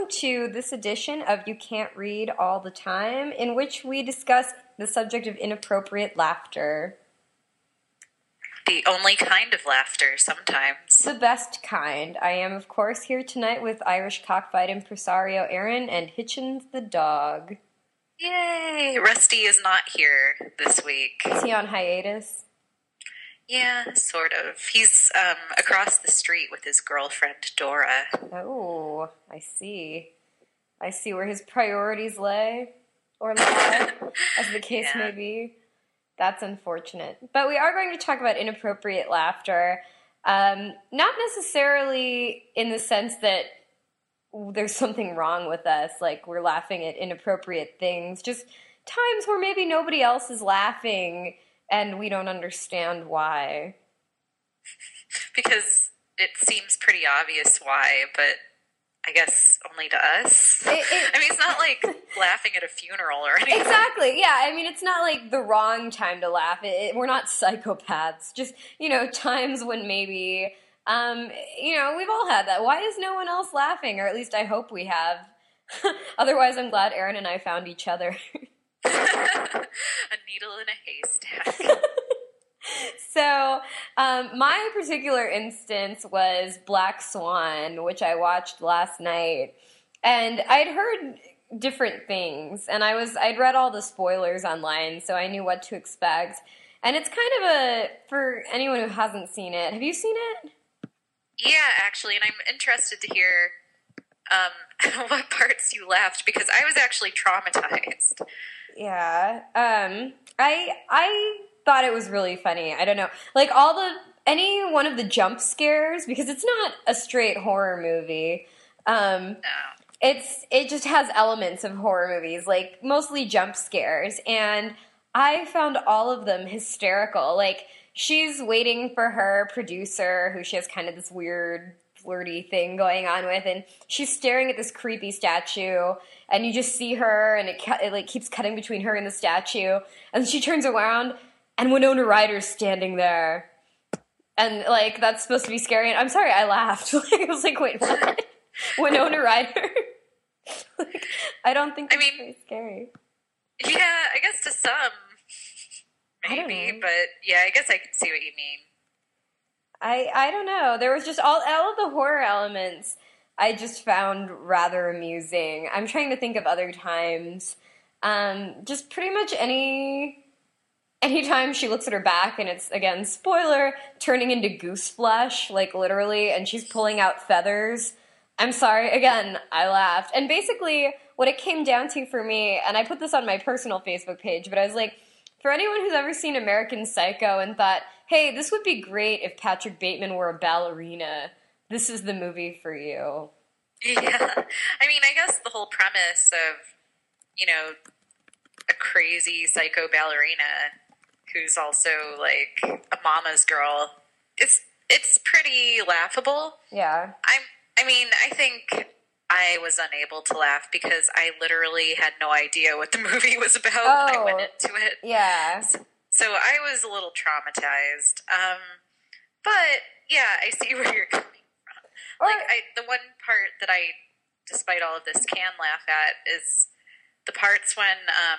to this edition of You Can't Read All the Time, in which we discuss the subject of inappropriate laughter. The only kind of laughter, sometimes. The best kind. I am, of course, here tonight with Irish cockfight impresario Aaron and Hitchens the dog. Yay! Rusty is not here this week. Is he on hiatus? Yeah, sort of. He's across the street with his girlfriend, Dora. Oh, I see. I see where his priorities lay, or lie, as the case may be. That's unfortunate. But we are going to talk about inappropriate laughter, not necessarily in the sense that there's something wrong with us, like we're laughing at inappropriate things, just times where maybe nobody else is laughing and we don't understand why. Because it seems pretty obvious why, but I guess only to us. I mean, it's not like laughing at a funeral or anything. Exactly, yeah. I mean, it's not like the wrong time to laugh. We're not psychopaths. Just, times when maybe, we've all had that. Why is no one else laughing? Or at least I hope we have. Otherwise, I'm glad Aaron and I found each other. A needle in a haystack. So, my particular instance was Black Swan, which I watched last night, and I'd heard different things, and I'd read all the spoilers online, so I knew what to expect, and it's kind of for anyone who hasn't seen it. Have you seen it? Yeah, actually, and I'm interested to hear what parts you laughed, because I was actually traumatized. Yeah, I thought it was really funny. I don't know, like any one of the jump scares, because it's not a straight horror movie. No. It just has elements of horror movies, like mostly jump scares, and I found all of them hysterical. Like, she's waiting for her producer, who she has kind of this weird flirty thing going on with, and she's staring at this creepy statue, and you just see her, and it like keeps cutting between her and the statue, and she turns around, and Winona Ryder's standing there, and like that's supposed to be scary. And I'm sorry, I laughed. I was like, wait, what? Winona Ryder? Like, I don't think it's very scary. Yeah, I guess to some, maybe, but yeah, I guess I can see what you mean. I don't know. There was just all of the horror elements I just found rather amusing. I'm trying to think of other times. Just pretty much anytime she looks at her back and it's, again, spoiler, turning into goose flesh, like literally, and she's pulling out feathers. I'm sorry, again, I laughed. And basically, what it came down to for me, and I put this on my personal Facebook page, but I was like, for anyone who's ever seen American Psycho and thought, hey, this would be great if Patrick Bateman were a ballerina, this is the movie for you. Yeah. I mean, I guess the whole premise of, a crazy psycho ballerina who's also, like, a mama's girl, it's pretty laughable. Yeah. I think I was unable to laugh because I literally had no idea what the movie was about when I went into it. Yeah. So I was a little traumatized. But, yeah, I see where you're coming from. The one part that I, despite all of this, can laugh at is the parts when,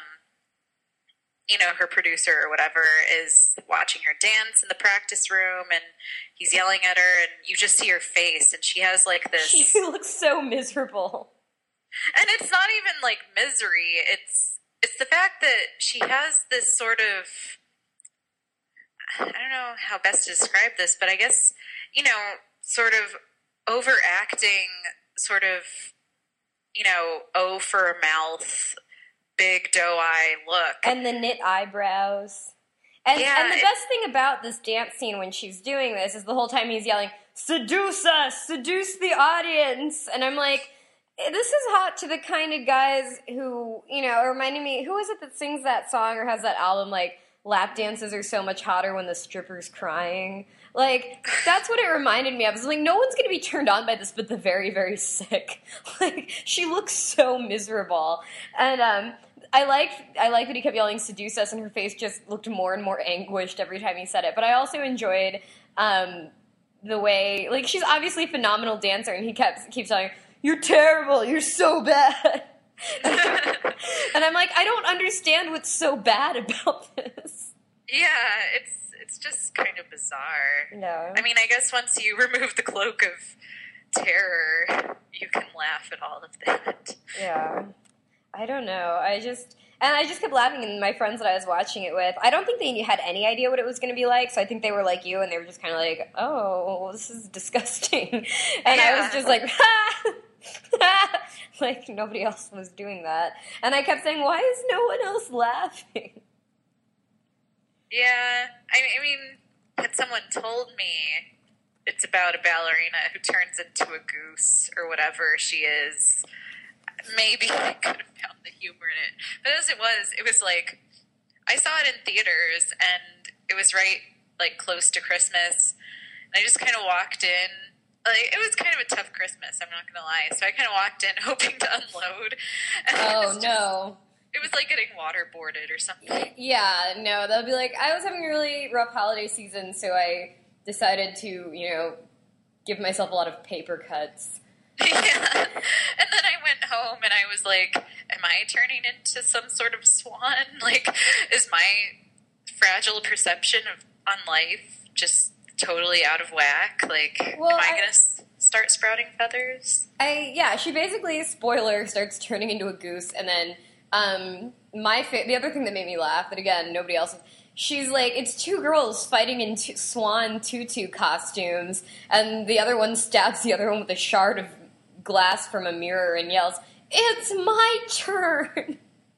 her producer or whatever is watching her dance in the practice room and he's yelling at her and you just see her face and she has like this... She looks so miserable. And it's not even like misery. It's the fact that she has this sort of... I don't know how best to describe this, but I guess, sort of overacting, sort of, O for a mouth... big doe-eye look. And the knit eyebrows. And the best thing about this dance scene when she's doing this is the whole time he's yelling, seduce us, seduce the audience. And I'm like, this is hot to the kind of guys who, reminding me, who is it that sings that song or has that album, like, lap dances are so much hotter when the stripper's crying? Like, that's what it reminded me of. It's like, no one's going to be turned on by this but the very, very sick. Like, she looks so miserable. And, I liked that he kept yelling, seduce us, and her face just looked more and more anguished every time he said it. But I also enjoyed the way, like, she's obviously a phenomenal dancer, and he keeps telling her, you're terrible, you're so bad. And I'm like, I don't understand what's so bad about this. Yeah, it's just kind of bizarre. No. I mean, I guess once you remove the cloak of terror, you can laugh at all of that. Yeah. I don't know. I just kept laughing, and my friends that I was watching it with, I don't think they had any idea what it was going to be like, so I think they were like you, and they were just kind of like, oh, this is disgusting. And yeah. I was just like, ha! Like, nobody else was doing that. And I kept saying, why is no one else laughing? Yeah. I mean, had someone told me it's about a ballerina who turns into a goose or whatever she is, maybe I could have found the humor in it. But as it was like, I saw it in theaters, and it was right, like, close to Christmas, and I just kind of walked in. Like, it was kind of a tough Christmas, I'm not going to lie. So I kind of walked in hoping to unload. And no. It was like getting waterboarded or something. Yeah, no, they'll be like, I was having a really rough holiday season, so I decided to, give myself a lot of paper cuts. Yeah. And then I went home and I was like, am I turning into some sort of swan? Like, is my fragile perception on life just totally out of whack? Like, am I going to start sprouting feathers? She basically, spoiler, starts turning into a goose, and then the other thing that made me laugh, that again, nobody else, she's like, it's two girls fighting in swan tutu costumes, and the other one stabs the other one with a shard of glass from a mirror and yells, "It's my turn!"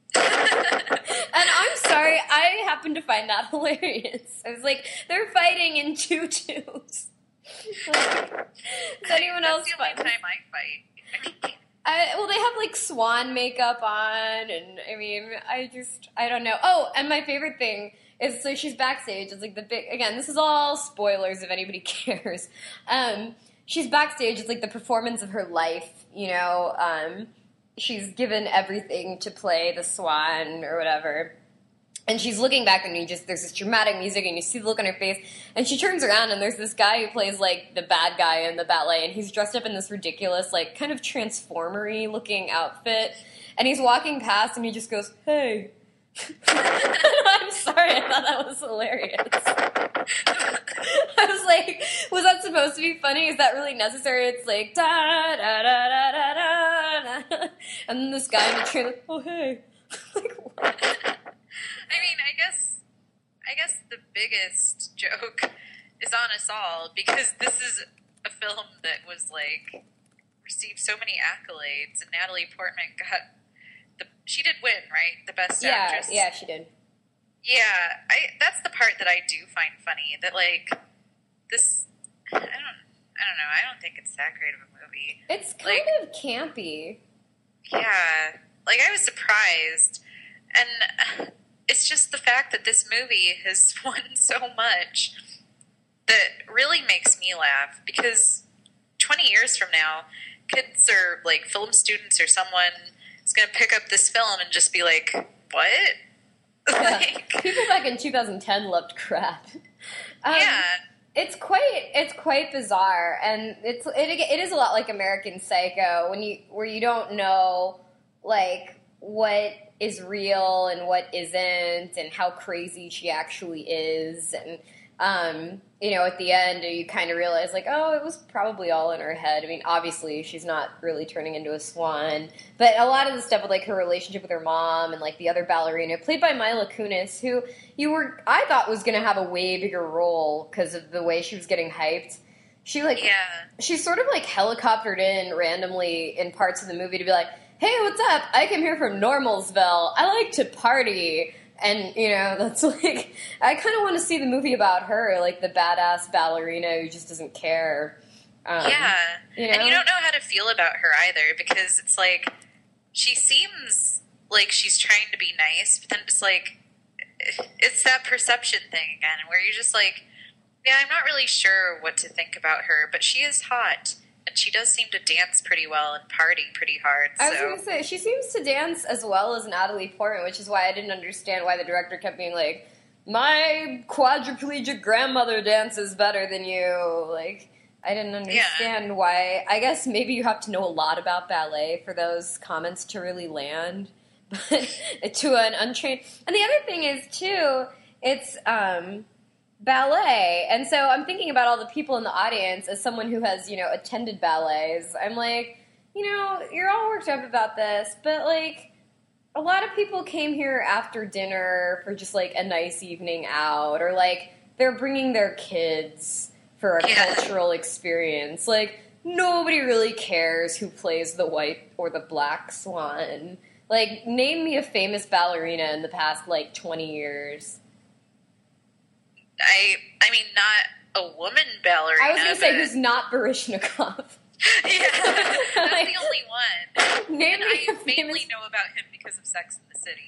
And I'm sorry, I happen to find that hilarious. I was like, they're fighting in tutus. Like, does anyone else fight? That's the only time I fight. Well, they have, like, swan makeup on, and, I mean, I don't know. Oh, and my favorite thing is, so she's backstage. It's, like, again, this is all spoilers if anybody cares. She's backstage. It's, like, the performance of her life, she's given everything to play the swan or whatever. And she's looking back, and there's this dramatic music, and you see the look on her face. And she turns around, and there's this guy who plays, like, the bad guy in the ballet, and he's dressed up in this ridiculous, like, kind of transformer-y looking outfit. And he's walking past, and he just goes, "Hey." I'm sorry, I thought that was hilarious. I was like, was that supposed to be funny? Is that really necessary? It's like, da da da da da da da. And then this guy in the train, like, "Oh, hey." Like, what? I mean, I guess the biggest joke is on us all, because this is a film that was, like, received so many accolades, and Natalie Portman she did win, right? The Best Actress. Yeah, she did. Yeah, that's the part that I do find funny, that, like, this, I don't know, I don't think it's that great of a movie. It's kind of campy. Yeah, like, I was surprised, and it's just the fact that this movie has won so much that really makes me laugh, because 20 years from now, kids or, like, film students or someone is going to pick up this film and just be like, what? Yeah. People back in 2010 loved crap. Yeah. It's quite bizarre, and it is a lot like American Psycho, where you don't know, like, what is real and what isn't, and how crazy she actually is, and at the end you kind of realize, like, oh, it was probably all in her head. I mean, obviously she's not really turning into a swan, but a lot of the stuff with, like, her relationship with her mom and, like, the other ballerina played by Mila Kunis, who I thought was going to have a way bigger role because of the way she was getting hyped. She's sort of, like, helicoptered in randomly in parts of the movie to be like, "Hey, what's up? I came here from Normalsville. I like to party." And, that's like, I kind of want to see the movie about her, like the badass ballerina who just doesn't care. Yeah. And you don't know how to feel about her either, because it's like, she seems like she's trying to be nice, but then it's like, it's that perception thing again, where you're just like, yeah, I'm not really sure what to think about her, but she is hot. And she does seem to dance pretty well and party pretty hard. So. I was going to say, she seems to dance as well as Natalie Portman, which is why I didn't understand why the director kept being like, "My quadriplegic grandmother dances better than you." Like, I didn't understand why. I guess maybe you have to know a lot about ballet for those comments to really land, but to an untrained. And the other thing is too, it's ballet, and so I'm thinking about all the people in the audience as someone who has attended ballets. I'm like, you're all worked up about this, but like. A lot of people came here after dinner for just like a nice evening out, or like they're bringing their kids for a cultural experience. Like, nobody really cares who plays the white or the black swan. Like, name me a famous ballerina in the past, like, 20 years. I mean, not a woman ballerina. I was going to say, who's not Baryshnikov. Yeah, that's like, the only one. Name and me I mainly know about him because of Sex in the City.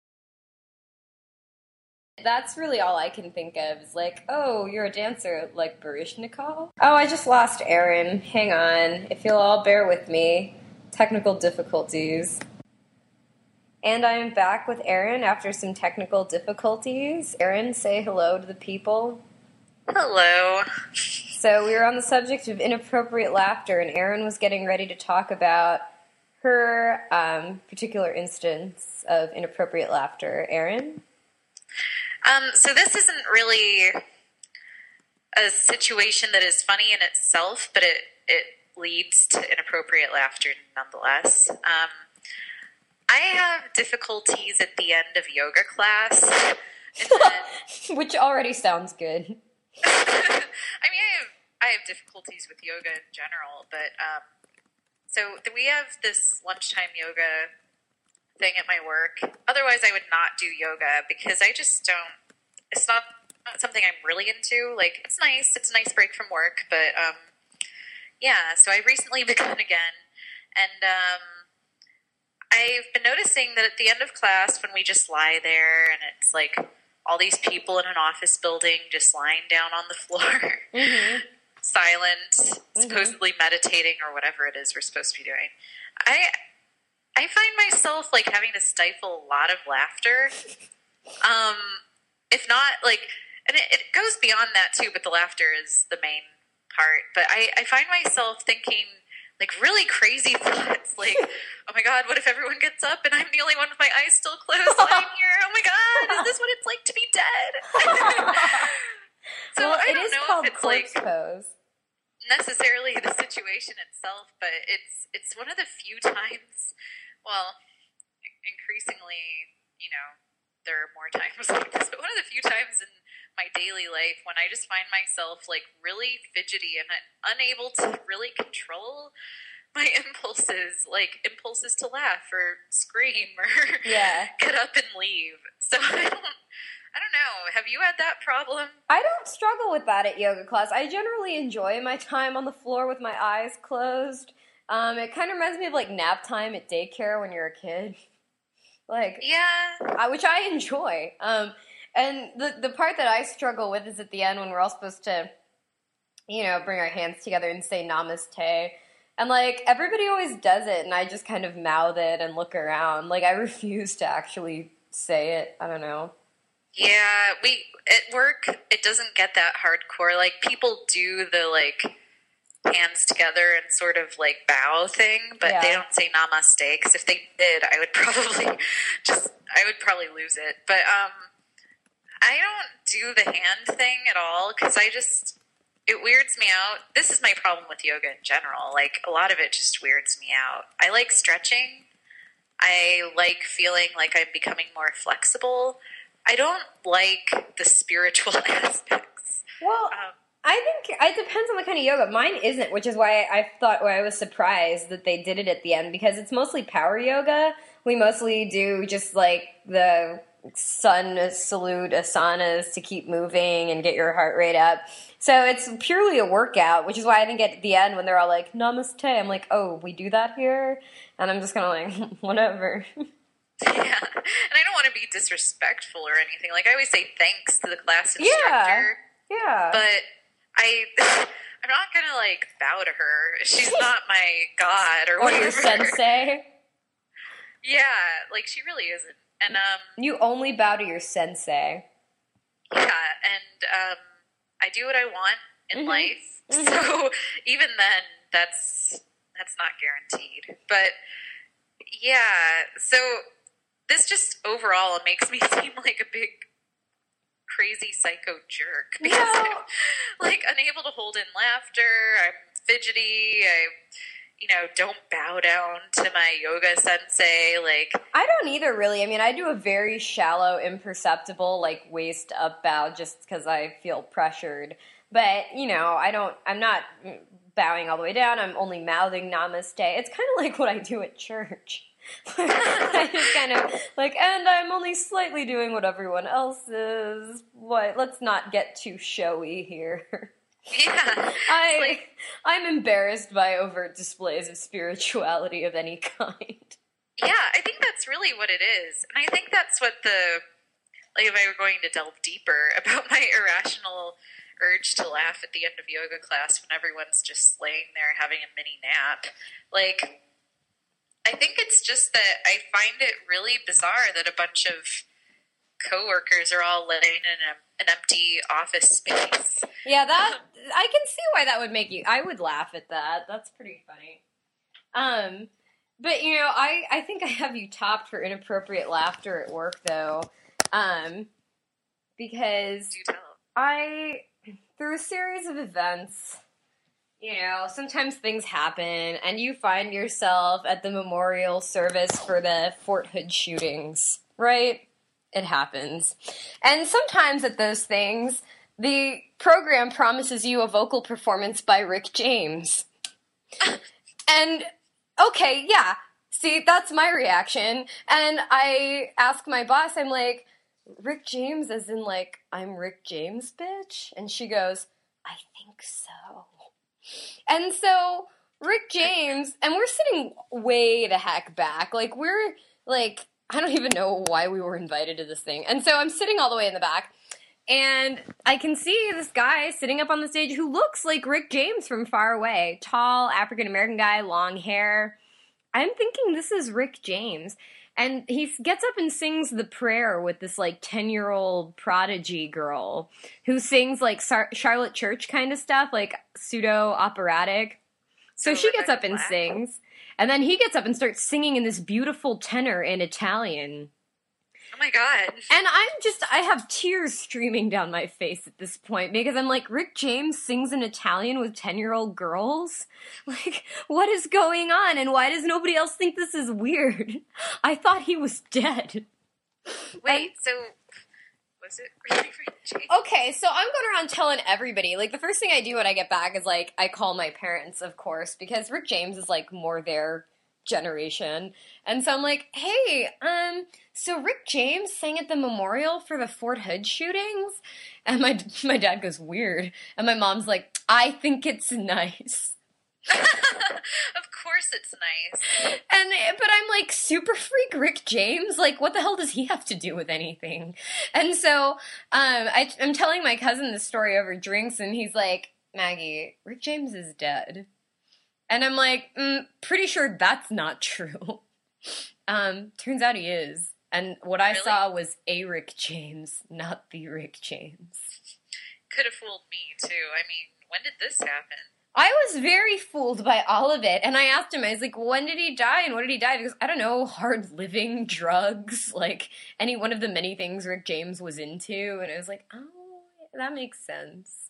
That's really all I can think of is like, oh, you're a dancer like Baryshnikov? Oh, I just lost Aaron. Hang on. If you'll all bear with me. Technical difficulties. And I am back with Aaron after some technical difficulties. Aaron, say hello to the people. Hello. So we were on the subject of inappropriate laughter, and Erin was getting ready to talk about her particular instance of inappropriate laughter. Erin? So this isn't really a situation that is funny in itself, but it leads to inappropriate laughter nonetheless. I have difficulties at the end of yoga class. And then, which already sounds good. I mean, I have difficulties with yoga in general, but so we have this lunchtime yoga thing at my work. Otherwise, I would not do yoga because I just don't. It's not something I'm really into. Like, it's nice. It's a nice break from work, but yeah. So I recently begun again, and I've been noticing that at the end of class, when we just lie there, and it's like all these people in an office building just lying down on the floor, silent, supposedly meditating or whatever it is we're supposed to be doing. I find myself like having to stifle a lot of laughter. If not like, and it goes beyond that too, but the laughter is the main part. But I find myself thinking like really crazy thoughts, like, oh my God, what if everyone gets up and I'm the only one with my eyes still closed lying here? Oh my God, is this what it's like to be dead? So well, I don't know called if it's corpse like pose. Necessarily the situation itself, but it's one of the few times, well, increasingly, there are more times like this, but one of the few times in my daily life when I just find myself like really fidgety and unable to really control my impulses, like impulses to laugh or scream or get up and leave. So I don't know. Have you had that problem? I don't struggle with that at yoga class. I generally enjoy my time on the floor with my eyes closed. It kind of reminds me of like nap time at daycare when you're a kid. Like, yeah, which I enjoy. And the part that I struggle with is at the end when we're all supposed to, bring our hands together and say namaste. And, like, everybody always does it, and I just kind of mouth it and look around. Like, I refuse to actually say it. I don't know. Yeah, at work, it doesn't get that hardcore. Like, people do the, like, hands together and sort of, like, bow thing, but they don't say namaste, because if they did, I would probably lose it. But, I don't do the hand thing at all, because it weirds me out. This is my problem with yoga in general. Like, a lot of it just weirds me out. I like stretching. I like feeling like I'm becoming more flexible. I don't like the spiritual aspects. Well, I think it depends on the kind of yoga. Mine isn't, which is why I was surprised that they did it at the end, because it's mostly power yoga. We mostly do just like the sun salute asanas to keep moving and get your heart rate up. So it's purely a workout, which is why I think at the end when they're all like, namaste, I'm like, oh, we do that here? And I'm just kind of like, whatever. Yeah, and I don't want to be disrespectful or anything. Like, I always say thanks to the class instructor. Yeah. But I'm not going to, like, bow to her. She's not my god or whatever. Or your sensei. Yeah, like, she really isn't. And, you only bow to your sensei. Yeah, and, I do what I want. in Mm-hmm. life. Mm-hmm. So even then, that's not guaranteed. But yeah, so this just overall makes me seem like a big crazy psycho jerk You because know, I'm like unable to hold in laughter. I'm fidgety. I don't bow down to my yoga sensei. Like, I don't either, really. I mean, I do a very shallow, imperceptible, like waist up bow just because I feel pressured. But I'm not bowing all the way down. I'm only mouthing namaste. It's kind of like what I do at church. I just kind of like, and I'm only slightly doing what everyone else is. What? Let's not get too showy here. yeah, it's I like, I'm embarrassed by overt displays of spirituality of any kind. yeah, I think that's really what it is. And I think that's what like, if I were going to delve deeper about my irrational urge to laugh at the end of yoga class when everyone's just laying there having a mini nap, like, I think it's just that I find it really bizarre that a bunch of coworkers are all laying in an empty office space. Yeah, that I can see why that would make you. I would laugh at that. That's pretty funny. But I think I have you topped for inappropriate laughter at work though, because Do tell. I through a series of events. Sometimes things happen, and you find yourself at the memorial service for the Fort Hood shootings, right? It happens. And sometimes at those things, the program promises you a vocal performance by Rick James. And, okay, yeah, see, that's my reaction. And I ask my boss, I'm like, Rick James as in, like, I'm Rick James, bitch? And she goes, I think so. And so Rick James, and we're sitting way the heck back. Like, we're, like, I don't even know why we were invited to this thing. And so I'm sitting all the way in the back, and I can see this guy sitting up on the stage who looks like Rick James from far away. Tall, African-American guy, long hair. I'm thinking this is Rick James. And he gets up and sings the prayer with this, like, 10-year-old prodigy girl who sings, like, Charlotte Church kind of stuff, like, pseudo-operatic. So she gets up and sings. And then he gets up and starts singing in this beautiful tenor in Italian. Oh my god. And I have tears streaming down my face at this point because I'm like, Rick James sings in Italian with 10-year-old girls? Like, what is going on? And why does nobody else think this is weird? I thought he was dead. Wait, so was it really Rick James? Okay, so I'm going around telling everybody. Like, the first thing I do when I get back is, like, I call my parents, of course, because Rick James is, like, more their generation. And so I'm like, hey, so Rick James sang at the memorial for the Fort Hood shootings? And my dad goes, weird. And my mom's like, I think it's nice. Of course it's nice. But I'm like, super freak Rick James? Like, what the hell does he have to do with anything? And so I'm telling my cousin this story over drinks, and he's like, Maggie, Rick James is dead. And I'm like, pretty sure that's not true. Turns out he is. And what I saw was a Rick James, not the Rick James. Could have fooled me, too. I mean, when did this happen? I was very fooled by all of it. And I asked him, I was like, when did he die? And what did he die? Because, I don't know, hard living, drugs, like any one of the many things Rick James was into. And I was like, oh, that makes sense.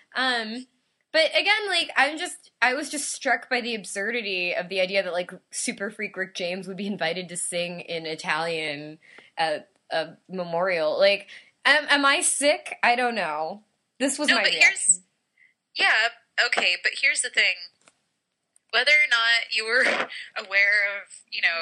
But again, like, I was just struck by the absurdity of the idea that, like, super freak Rick James would be invited to sing in Italian at a memorial. Like, am I sick? I don't know. This was my reaction. Yeah, okay, but here's the thing. Whether or not you were aware of,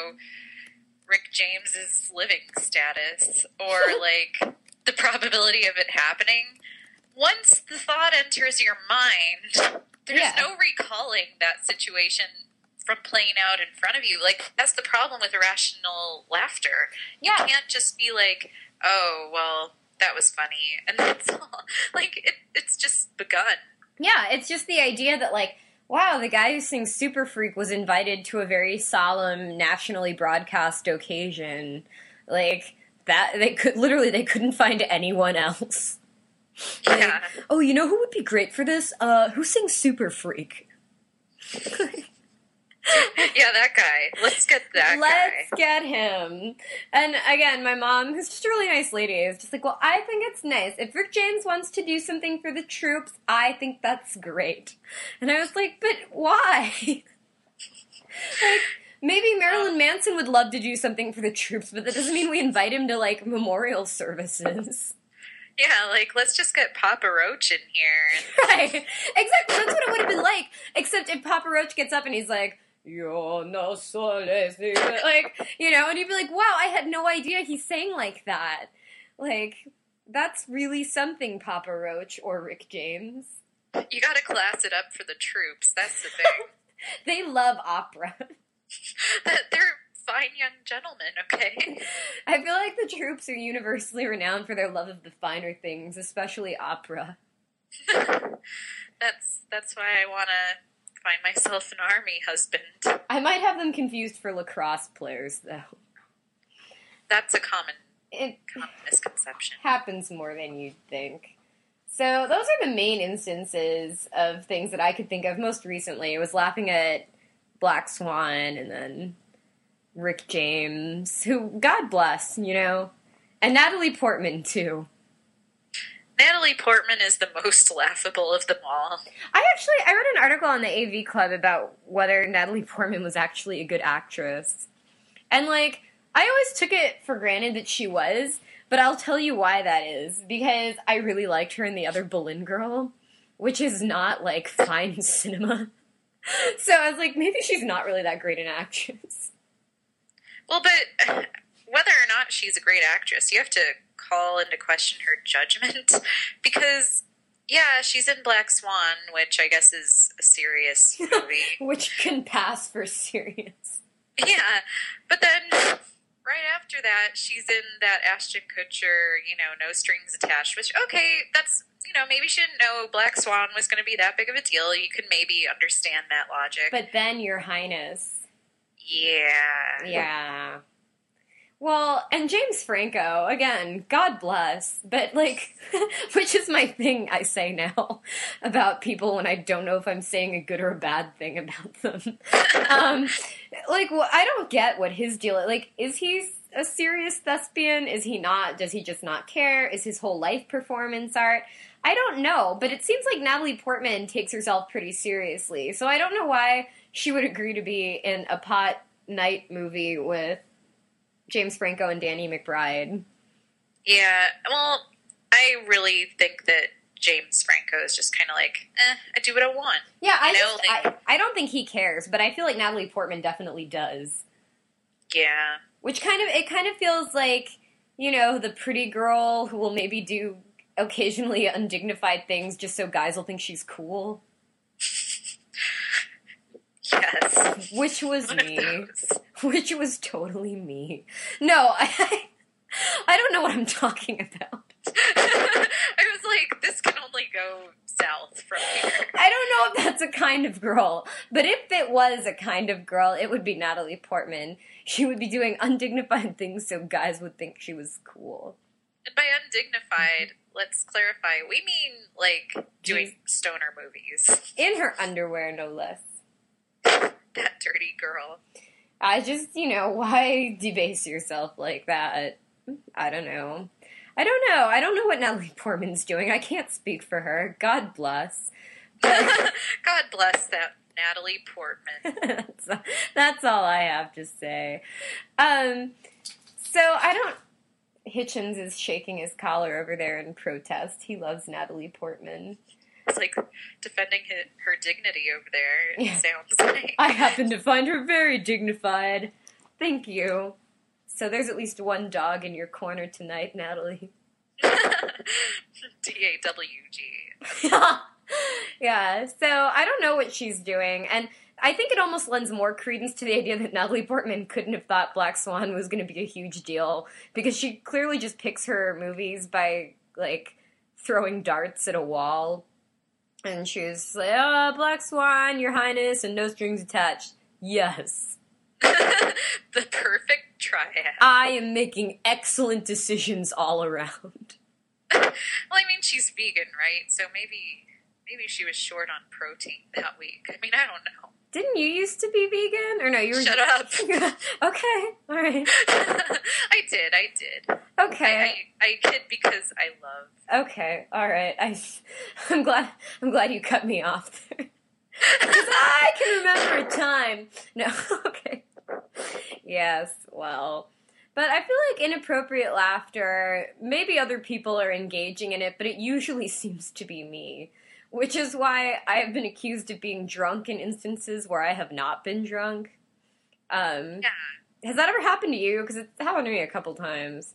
Rick James's living status or, like, the probability of it happening, once the thought enters your mind, there's no recalling that situation from playing out in front of you. Like, that's the problem with irrational laughter. You can't just be like, oh, well, that was funny, and that's all. Like, it's just begun. Yeah, it's just the idea that, like, wow, the guy who sings Super Freak was invited to a very solemn, nationally broadcast occasion. Like, that, they couldn't find anyone else. Like, Yeah. oh, you know who would be great for this? Who sings Super Freak? Yeah, that guy. Let's get that Let's guy. get him. And again, my mom, who's just a really nice lady, is just like, well, I think it's nice. If Rick James wants to do something for the troops, I think that's great. And I was like, but why? Like, maybe Marilyn Manson would love to do something for the troops, but that doesn't mean we invite him to, like, memorial services. Yeah, like, let's just get Papa Roach in here. Right. Exactly. That's what it would have been like. Except if Papa Roach gets up and he's like, Yo no sole, like, you know, and you'd be like, wow, I had no idea he sang like that. Like, that's really something, Papa Roach or Rick James. You gotta class it up for the troops, that's the thing. They love opera. They're fine young gentlemen, okay? I feel like the troops are universally renowned for their love of the finer things, especially opera. That's why I wanna find myself an army husband. I might have them confused for lacrosse players, though. That's a common It misconception. happens more than you'd think. So those are the main instances of things that I could think of most recently. I was laughing at Black Swan and then Rick James, who, God bless, you know, and Natalie Portman, too. Natalie Portman is the most laughable of them all. I read an article on the AV Club about whether Natalie Portman was actually a good actress. And, like, I always took it for granted that she was, but I'll tell you why that is. Because I really liked her in The Other Boleyn Girl, which is not, like, fine cinema. So I was like, maybe she's not really that great an actress. Well, but whether or not she's a great actress, you have to call into question her judgment. Because, yeah, she's in Black Swan, which I guess is a serious movie. Which can pass for serious. Yeah, but then right after that, she's in that Ashton Kutcher, you know, No Strings Attached, which, okay, that's, you know, maybe she didn't know Black Swan was going to be that big of a deal. You could maybe understand that logic. But then, Your Highness. Yeah. Yeah. Well, and James Franco, again, God bless, but, like, which is my thing I say now about people when I don't know if I'm saying a good or a bad thing about them. Like, well, I don't get what his deal is. Like, is he a serious thespian? Is he not? Does he just not care? Is his whole life performance art? I don't know, but it seems like Natalie Portman takes herself pretty seriously, so I don't know why she would agree to be in a pot night movie with James Franco and Danny McBride. Yeah, well, I really think that James Franco is just kind of like, I do what I want. Yeah, I don't think he cares, but I feel like Natalie Portman definitely does. Yeah. Which kind of feels like, you know, the pretty girl who will maybe do occasionally undignified things just so guys will think she's cool. Yes. Which was me. Which was totally me. No, I don't know what I'm talking about. I was like, this can only go south from here. I don't know if that's a kind of girl, but if it was a kind of girl, it would be Natalie Portman. She would be doing undignified things so guys would think she was cool. And by undignified, let's clarify, we mean, like, doing stoner movies. In her underwear, no less. That dirty girl. I just, you know, why debase yourself like that? I don't know. I don't know what Natalie Portman's doing. I can't speak for her. God bless. God bless that Natalie Portman. That's all I have to say. Hitchens is shaking his collar over there in protest. He loves Natalie Portman. It's like defending her dignity over there, it sounds like. I happen to find her very dignified. Thank you. So there's at least one dog in your corner tonight, Natalie. DAWG. Yeah, so I don't know what she's doing, and I think it almost lends more credence to the idea that Natalie Portman couldn't have thought Black Swan was going to be a huge deal, because she clearly just picks her movies by, like, throwing darts at a wall. And she was like, oh, Black Swan, Your Highness, and No Strings Attached. Yes. The perfect triad. I am making excellent decisions all around. Well, I mean, she's vegan, right? So maybe she was short on protein that week. I mean, I don't know. Didn't you used to be vegan? Or no, you were... Shut up. Okay, all right. I did. Okay. I kid because I love. Okay, all right. I'm glad you cut me off there. Because I can remember a time. No, okay. Yes, well... But I feel like inappropriate laughter, maybe other people are engaging in it, but it usually seems to be me. Which is why I have been accused of being drunk in instances where I have not been drunk. Yeah. Has that ever happened to you? Because it's happened to me a couple times.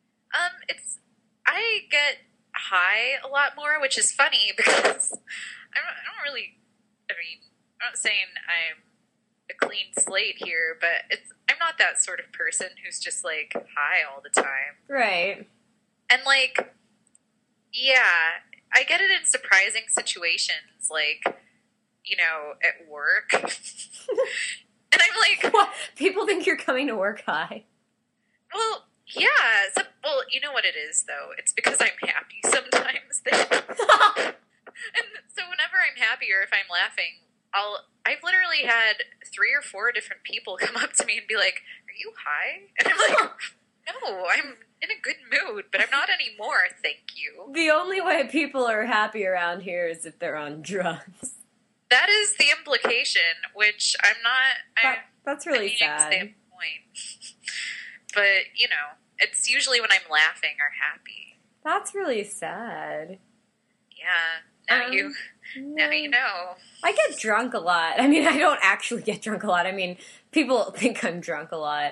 I get high a lot more, which is funny because I don't really, I mean, I'm not saying I'm a clean slate here, but I'm not that sort of person who's just like high all the time. Right. And like, yeah, I get it in surprising situations, like, you know, at work. And I'm like, what? People think you're coming to work high. Well, yeah. Well, you know what it is, though? It's because I'm happy sometimes. And so whenever I'm happy or if I'm laughing, I've literally had 3 or 4 different people come up to me and be like, "Are you high?" And I'm like, "No, I'm in a good mood, but I'm not anymore, thank you." The only way people are happy around here is if they're on drugs. That is the implication, which I'm not... That's really sad. Standpoint. But, you know, it's usually when I'm laughing or happy. That's really sad. Yeah. Now you know. I get drunk a lot. I mean, I don't actually get drunk a lot. I mean, people think I'm drunk a lot.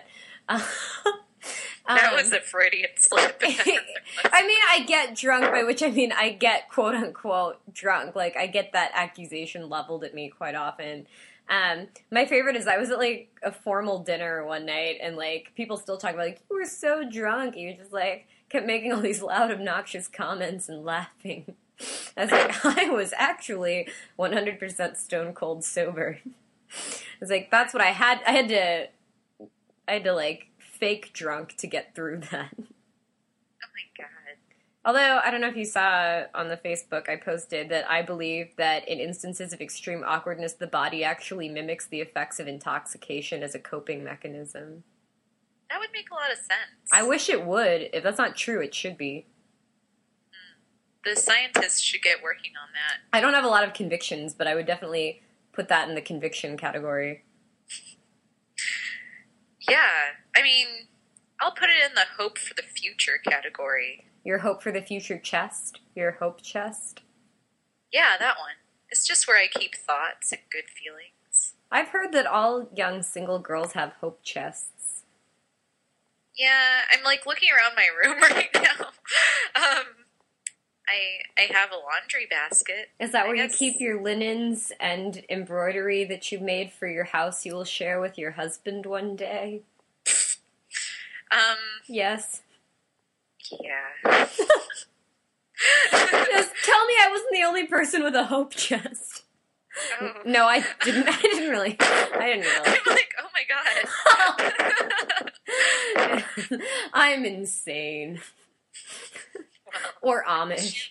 That was a Freudian slip. I mean, I get drunk, by which I mean I get quote-unquote drunk. Like, I get that accusation leveled at me quite often. My favorite is I was at, like, a formal dinner one night, and, like, people still talk about, like, you were so drunk. You just, like, kept making all these loud, obnoxious comments and laughing. I was like, I was actually 100% stone cold sober. I was like, that's what I had. I had to like fake drunk to get through that. Oh my god. Although I don't know if you saw on the Facebook I posted that I believe that in instances of extreme awkwardness, the body actually mimics the effects of intoxication as a coping mechanism. That would make a lot of sense. I wish it would. If that's not true, it should be. The scientists should get working on that. I don't have a lot of convictions, but I would definitely put that in the conviction category. Yeah. I mean, I'll put it in the hope for the future category. Your hope for the future chest? Your hope chest? Yeah, that one. It's just where I keep thoughts and good feelings. I've heard that all young single girls have hope chests. Yeah, I'm like looking around my room right now. I have a laundry basket. Is that where you keep your linens and embroidery that you made for your house you will share with your husband one day? Yes. Yeah. Just tell me I wasn't the only person with a hope chest. Oh. No, I didn't really. I'm like, oh my god. I'm insane. Or Amish.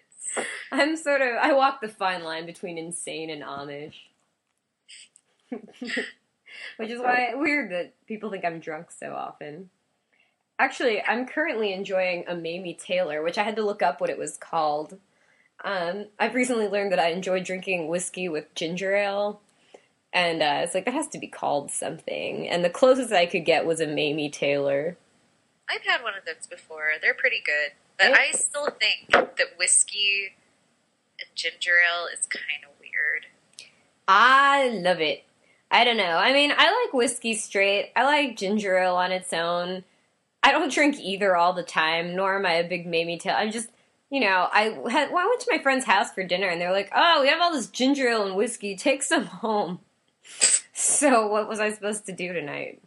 I walk the fine line between insane and Amish. Which is why it's weird that people think I'm drunk so often. Actually, I'm currently enjoying a Mamie Taylor, which I had to look up what it was called. I've recently learned that I enjoy drinking whiskey with ginger ale. And it's like, that has to be called something. And the closest I could get was a Mamie Taylor. I've had one of those before. They're pretty good. But I still think that whiskey and ginger ale is kind of weird. I love it. I don't know. I mean, I like whiskey straight. I like ginger ale on its own. I don't drink either all the time, nor am I a big Mamie Taylor. I'm just, you know, I went to my friend's house for dinner, and they're like, oh, we have all this ginger ale and whiskey. Take some home. So what was I supposed to do tonight?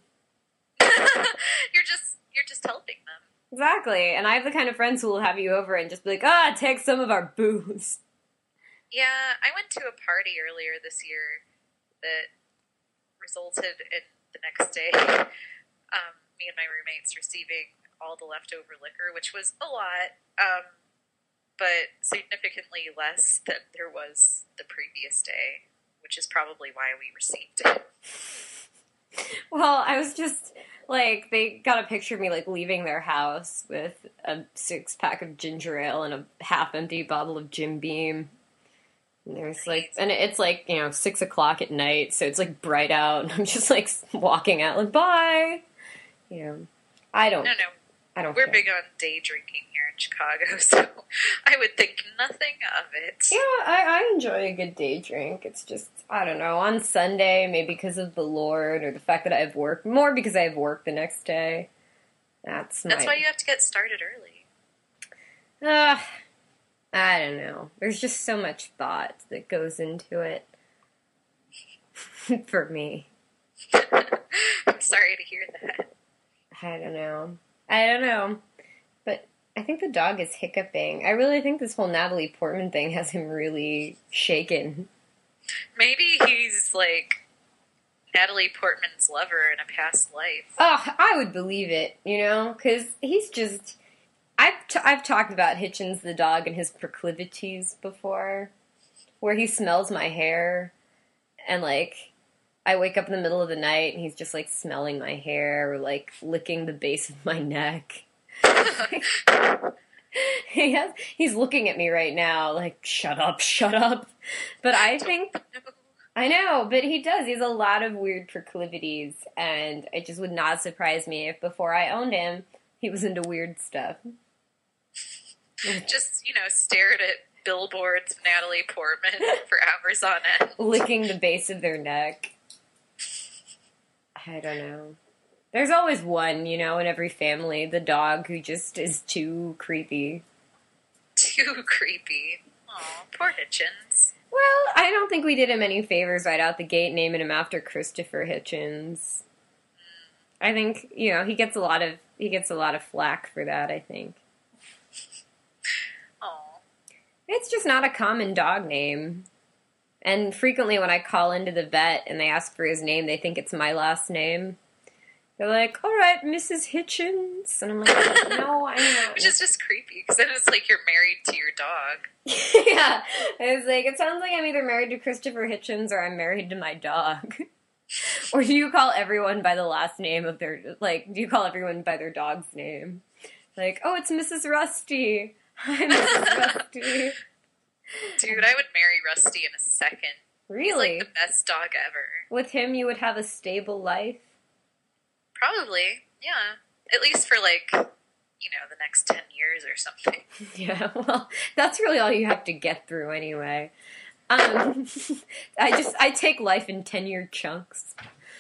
You're just helping them. Exactly. And I have the kind of friends who will have you over and just be like, take some of our booze. Yeah, I went to a party earlier this year that resulted in the next day me and my roommates receiving all the leftover liquor, which was a lot. but significantly less than there was the previous day, which is probably why we received it. Well, I was just, like, they got a picture of me, like, leaving their house with a 6-pack of ginger ale and a half-empty bottle of Jim Beam. And there's, like, and it's, like, 6 o'clock at night, so it's, like, bright out, and I'm just, like, walking out, like, bye! I don't... No. We're care. big on day drinking here in Chicago, so I would think nothing of it. Yeah, I enjoy a good day drink. It's just, I don't know, on Sunday, maybe because of the Lord, or the fact that I have work, more because I have work the next day. That's why you have to get started early. I don't know. There's just so much thought that goes into it. For me. I'm sorry to hear that. I don't know. But I think the dog is hiccuping. I really think this whole Natalie Portman thing has him really shaken. Maybe he's, like, Natalie Portman's lover in a past life. Oh, I would believe it, because he's just... I've talked about Hitchens the dog and his proclivities before, where he smells my hair, and, like, I wake up in the middle of the night and he's just, like, smelling my hair or, like, licking the base of my neck. He's looking at me right now, like, shut up. But I think... I know, but he does. He has a lot of weird proclivities, and it just would not surprise me if before I owned him, he was into weird stuff. Just, stared at billboards of Natalie Portman for hours on end. Licking the base of their neck. I don't know. There's always one, in every family, the dog who just is too creepy. Too creepy. Aw, poor Hitchens. Well, I don't think we did him any favors right out the gate naming him after Christopher Hitchens. I think, he gets a lot of flack for that, I think. Aw. It's just not a common dog name. And frequently when I call into the vet and they ask for his name, they think it's my last name. They're like, all right, Mrs. Hitchens. And I'm like, no, I'm not. Which is just creepy, because then it's like you're married to your dog. Yeah. I was like, it sounds like I'm either married to Christopher Hitchens or I'm married to my dog. Or do you call everyone by the last name of their, like, do you call everyone by their dog's name? Like, oh, it's Mrs. Rusty. Hi, Mrs. Rusty. Dude, I would marry Rusty in a second. Really? He's like the best dog ever. With him, you would have a stable life? Probably, yeah. At least for, like, the next 10 years or something. Yeah, well, that's really all you have to get through anyway. I take life in 10-year chunks.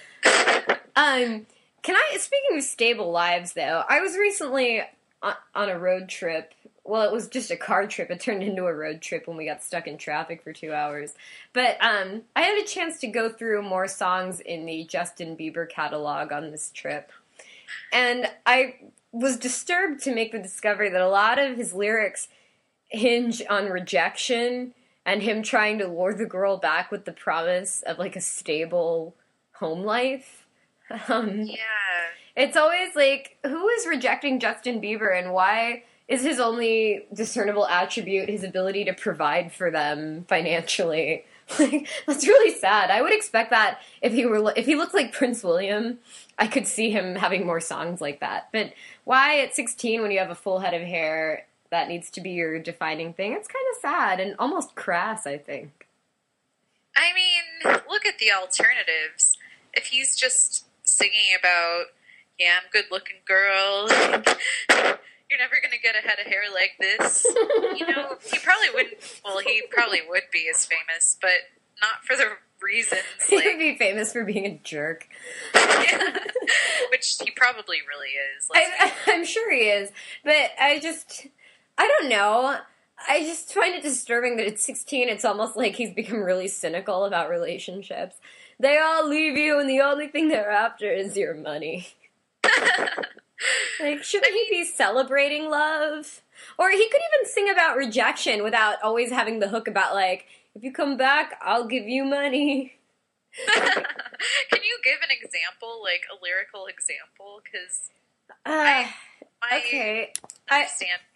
Speaking of stable lives, though, I was recently on a road trip. Well, it was just a car trip. It turned into a road trip when we got stuck in traffic for 2 hours. But I had a chance to go through more songs in the Justin Bieber catalog on this trip. And I was disturbed to make the discovery that a lot of his lyrics hinge on rejection and him trying to lure the girl back with the promise of, like, a stable home life. Yeah. It's always like, who is rejecting Justin Bieber and why is his only discernible attribute his ability to provide for them financially? Like, that's really sad. I would expect that if he looked like Prince William, I could see him having more songs like that. But why at 16 when you have a full head of hair, that needs to be your defining thing? It's kind of sad and almost crass, I think. I mean, look at the alternatives. If he's just singing about, yeah, I'm a good-looking girl, you're never going to get a head of hair like this. He probably wouldn't, well, he probably would be as famous, but not for the reasons. He would be famous for being a jerk. Yeah, which he probably really is. I'm sure he is, but I don't know. I just find it disturbing that at 16 it's almost like he's become really cynical about relationships. They all leave you and the only thing they're after is your money. Like, shouldn't he be celebrating love? Or he could even sing about rejection without always having the hook about, like, if you come back, I'll give you money. Can you give an example, like a lyrical example? Because okay. understanding is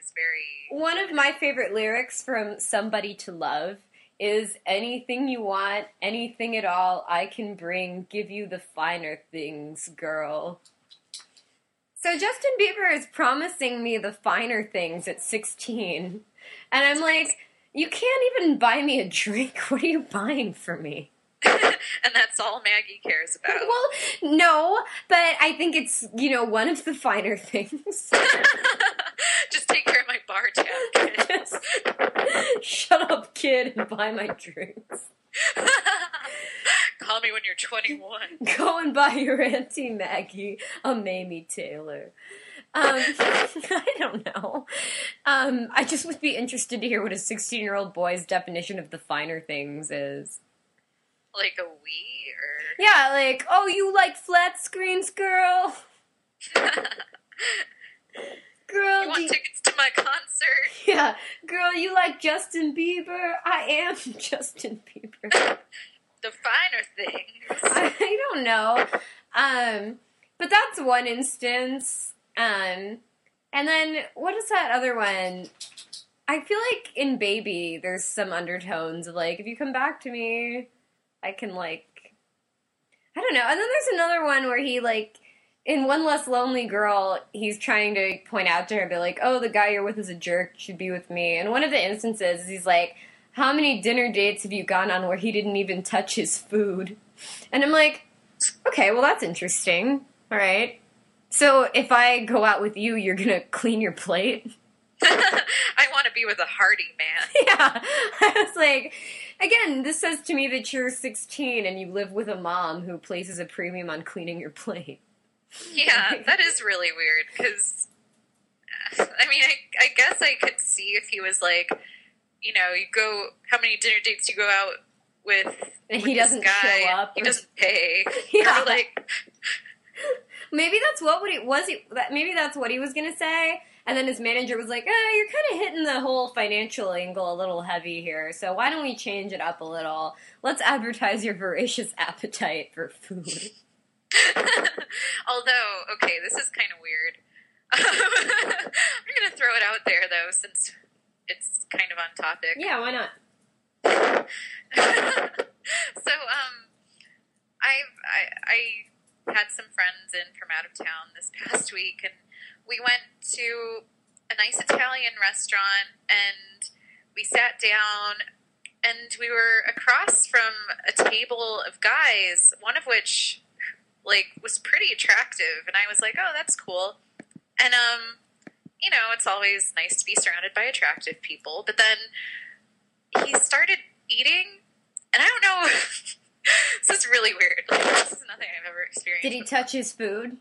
is very... One of my favorite lyrics from Somebody to Love is, anything you want, anything at all, I can bring, give you the finer things, girl. So Justin Bieber is promising me the finer things at 16. And I'm like, you can't even buy me a drink. What are you buying for me? And that's all Maggie cares about. Well, no, but I think it's, one of the finer things. Just take care of my bar tab, kid. Just shut up, kid, and buy my drinks. Call me when you're 21. Go and buy your Auntie Maggie a Mamie Taylor. I don't know. I just would be interested to hear what a 16-year-old boy's definition of the finer things is. Like a Wii, or... Yeah, like, oh, you like flat screens, girl? Girl, you want tickets to my concert? Yeah, girl, you like Justin Bieber? I am Justin Bieber. The finer things. I don't know. But that's one instance. And then, what is that other one? I feel like in Baby, there's some undertones of, like, if you come back to me, I can, like, I don't know. And then there's another one where he, like, in One Less Lonely Girl, he's trying to point out to her, be like, oh, the guy you're with is a jerk, you should be with me. And one of the instances, he's like, how many dinner dates have you gone on where he didn't even touch his food? And I'm like, okay, well, that's interesting. All right. So if I go out with you, you're going to clean your plate? I want to be with a hearty man. Yeah. I was like, again, this says to me that you're 16 and you live with a mom who places a premium on cleaning your plate. Yeah, that is really weird, because, I mean, I guess I could see if he was like, you go, how many dinner dates you go out with, and he doesn't guy, show up. He doesn't pay. Yeah. Or like... Maybe that's maybe that's what he was going to say. And then his manager was like, you're kind of hitting the whole financial angle a little heavy here, so why don't we change it up a little? Let's advertise your voracious appetite for food. Although, okay, this is kind of weird. I'm going to throw it out there, though, since it's kind of on topic. Yeah, why not? So, I had some friends in from out of town this past week, and we went to a nice Italian restaurant, and we sat down, and we were across from a table of guys, one of which, like, was pretty attractive, and I was like, oh, that's cool. And, it's always nice to be surrounded by attractive people, but then he started eating, and I don't know, this is really weird. Like, this is nothing I've ever experienced. Did he touch his food?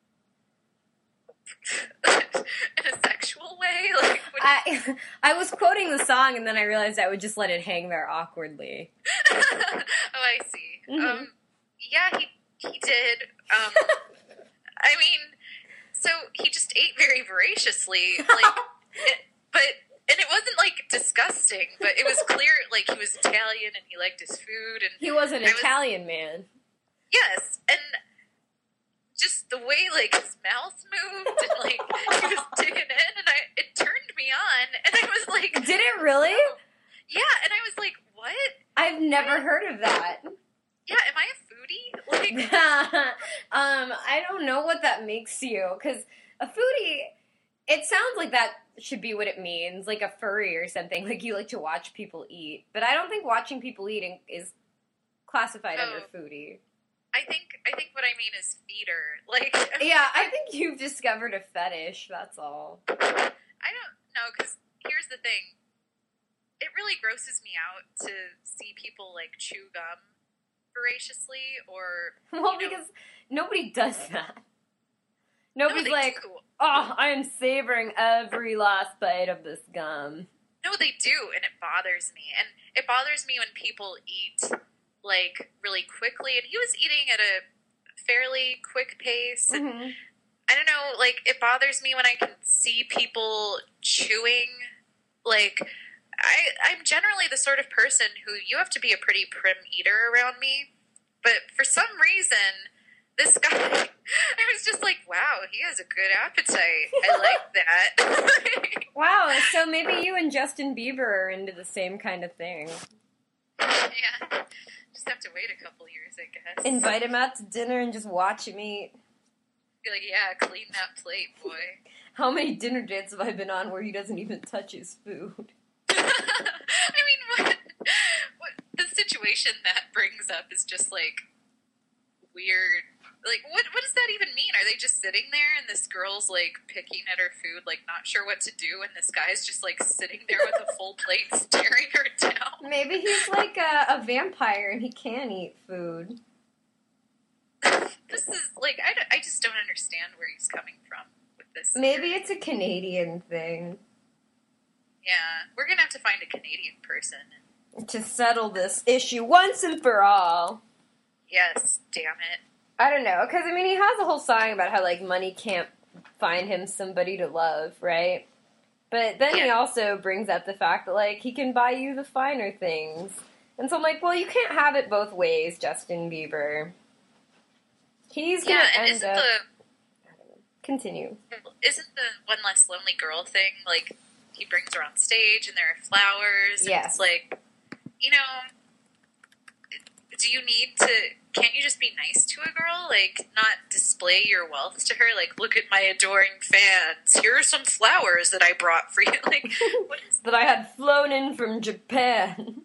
In a sexual way? Like, I was quoting the song, and then I realized I would just let it hang there awkwardly. Oh, I see. Mm-hmm. Yeah, he did. I mean, so he just ate very voraciously, like, and it wasn't, like, disgusting, but it was clear, like, he was Italian and he liked his food. And he was an Italian man. Yes, and just the way, like, his mouth moved and, like, he was digging in, and it turned me on, and I was like... Did it really? Oh. Yeah, and I was like, what? I've never heard of that. Yeah, am I a foodie? Like, I don't know what that makes you, because a foodie, it sounds like that should be what it means, like a furry or something, like you like to watch people eat, but I don't think watching people eating is classified under foodie. I think what I mean is feeder. Like, yeah, I think you've discovered a fetish, that's all. I don't know, because here's the thing. It really grosses me out to see people, like, chew gum voraciously, or... Well, because nobody does that. Nobody's like, oh, I am savoring every last bite of this gum. No, they do, and it bothers me. And it bothers me when people eat, like, really quickly. And he was eating at a fairly quick pace. And Mm-hmm. I don't know, like, it bothers me when I can see people chewing. Like, I'm generally the sort of person who, you have to be a pretty prim eater around me. But for some reason, this guy, I was just like, wow, he has a good appetite. I like that. Wow, so maybe you and Justin Bieber are into the same kind of thing. Yeah. Just have to wait a couple years, I guess. Invite him out to dinner and just watch him eat. Be like, yeah, clean that plate, boy. How many dinner dates have I been on where he doesn't even touch his food? I mean, what the situation that brings up is just, like, weird. Like, what does that even mean? Are they just sitting there and this girl's, like, picking at her food, like, not sure what to do, and this guy's just, like, sitting there with a full plate staring her down? Maybe he's like a vampire and he can eat food. This is, like, I just don't understand where he's coming from with this. Maybe it's a Canadian thing. Yeah, we're gonna have to find a Canadian person. To settle this issue once and for all. Yes, damn it. I don't know, because, I mean, he has a whole song about how, like, money can't find him somebody to love, right? But then he also brings up the fact that, like, he can buy you the finer things. And so I'm like, well, you can't have it both ways, Justin Bieber. He's going to end up... Continue. Isn't the One Less Lonely Girl thing, like, he brings her on stage and there are flowers? Yes. And it's like, you know, do you need to... Can't you just be nice to a girl? Like, not display your wealth to her? Like, look at my adoring fans. Here are some flowers that I brought for you. Like, what is that I had flown in from Japan.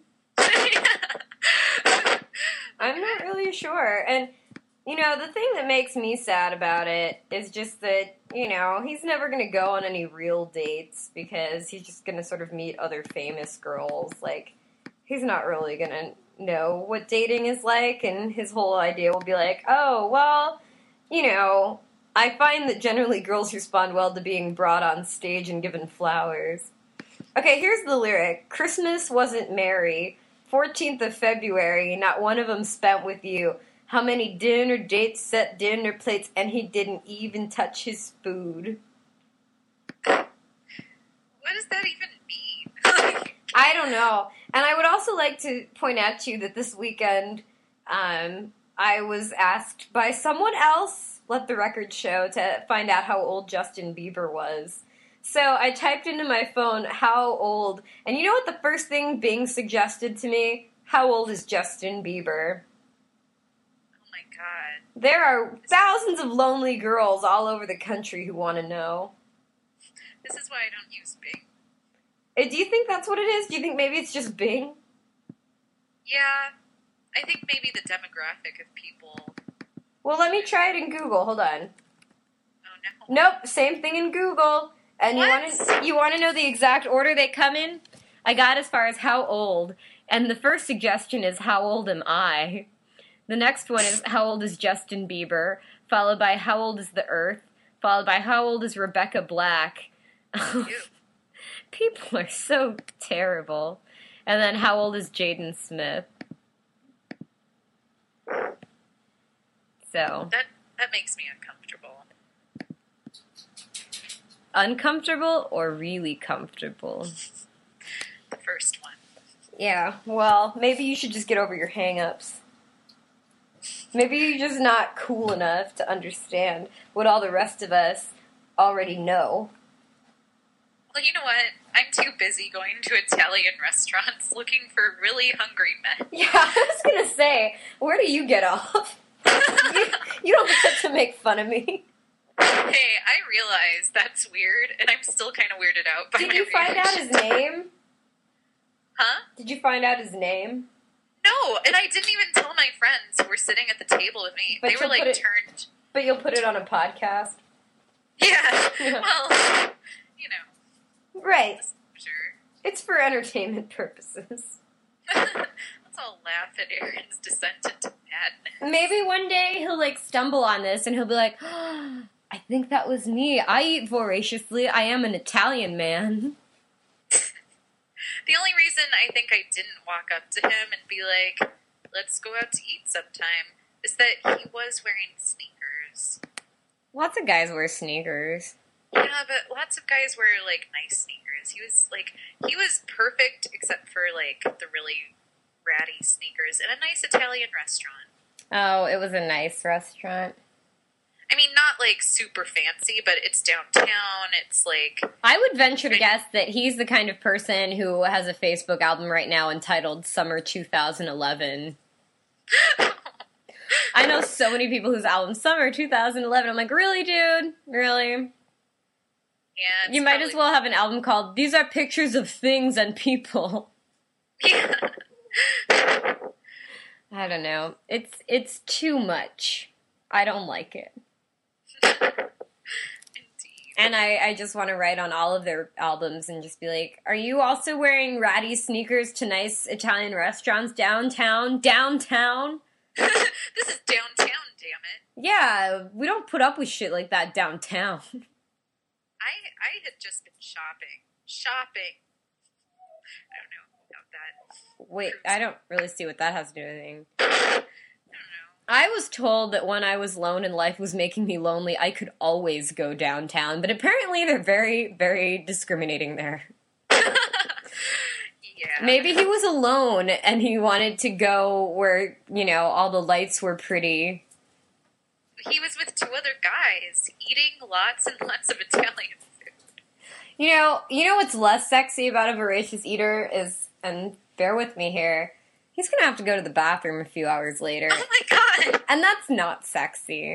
I'm not really sure. And, you know, the thing that makes me sad about it is just that, you know, he's never going to go on any real dates because he's just going to sort of meet other famous girls. Like, he's not really going to know what dating is like, and his whole idea will be like, oh, well, you know, I find that generally girls respond well to being brought on stage and given flowers. Okay, here's the lyric. Christmas wasn't merry. 14th of February, not one of them spent with you. How many dinner dates, set dinner plates, and he didn't even touch his food. What does that even mean? I don't know. And I would also like to point out to you that this weekend, I was asked by someone else, let the record show, to find out how old Justin Bieber was. So I typed into my phone, how old, and you know what the first thing Bing suggested to me? How old is Justin Bieber? Oh my god. There are thousands of lonely girls all over the country who want to know. This is why I don't use Bing. Do you think that's what it is? Do you think maybe it's just Bing? Yeah, I think maybe the demographic of people. Well, let me try it in Google. Hold on. Oh, no. Nope, same thing in Google. And you want to know the exact order they come in? I got as far as how old, and the first suggestion is how old am I? The next one is how old is Justin Bieber, followed by how old is the Earth, followed by how old is Rebecca Black. People are so terrible. And then how old is Jaden Smith? So that makes me uncomfortable. Uncomfortable or really comfortable? The first one. Yeah, well, maybe you should just get over your hang-ups. Maybe you're just not cool enough to understand what all the rest of us already know. Well, you know what? I'm too busy going to Italian restaurants looking for really hungry men. Yeah, I was going to say, where do you get off? you don't get to make fun of me. Hey, I realize that's weird, and I'm still kind of weirded out by my reaction. Did you find out his name? Huh? Did you find out his name? No, and I didn't even tell my friends who were sitting at the table with me. But they were like turned. But you'll put it on a podcast? Yeah. Well, you know. Right. Sure. It's for entertainment purposes. Let's all laugh at Aaron's descent into madness. Maybe one day he'll, like, stumble on this and he'll be like, oh, I think that was me. I eat voraciously. I am an Italian man. The only reason I think I didn't walk up to him and be like, let's go out to eat sometime, is that he was wearing sneakers. Lots of guys wear sneakers. Yeah, but lots of guys wear, like, nice sneakers. He was perfect except for, like, the really ratty sneakers in a nice Italian restaurant. Oh, it was a nice restaurant. I mean, not like super fancy, but it's downtown. It's like I would venture to guess that he's the kind of person who has a Facebook album right now entitled Summer 2011. I know so many people whose album Summer 2011. I'm like, really, dude? Really? Yeah. You might as well have an album called These Are Pictures of Things and People. Yeah. I don't know. It's too much. I don't like it. And I just want to write on all of their albums and just be like, are you also wearing ratty sneakers to nice Italian restaurants downtown? Downtown? This is downtown, damn it. Yeah, we don't put up with shit like that downtown. I had just been shopping. I don't know about that. Wait, I don't really see what that has to do with anything. I don't know. I was told that when I was alone and life was making me lonely, I could always go downtown, but apparently they're very, very discriminating there. Yeah. Maybe he was alone and he wanted to go where, all the lights were pretty. He was with two other guys eating lots and lots of Italian food. You know what's less sexy about a voracious eater is, and bear with me here, he's gonna have to go to the bathroom a few hours later. Oh my god. And that's not sexy.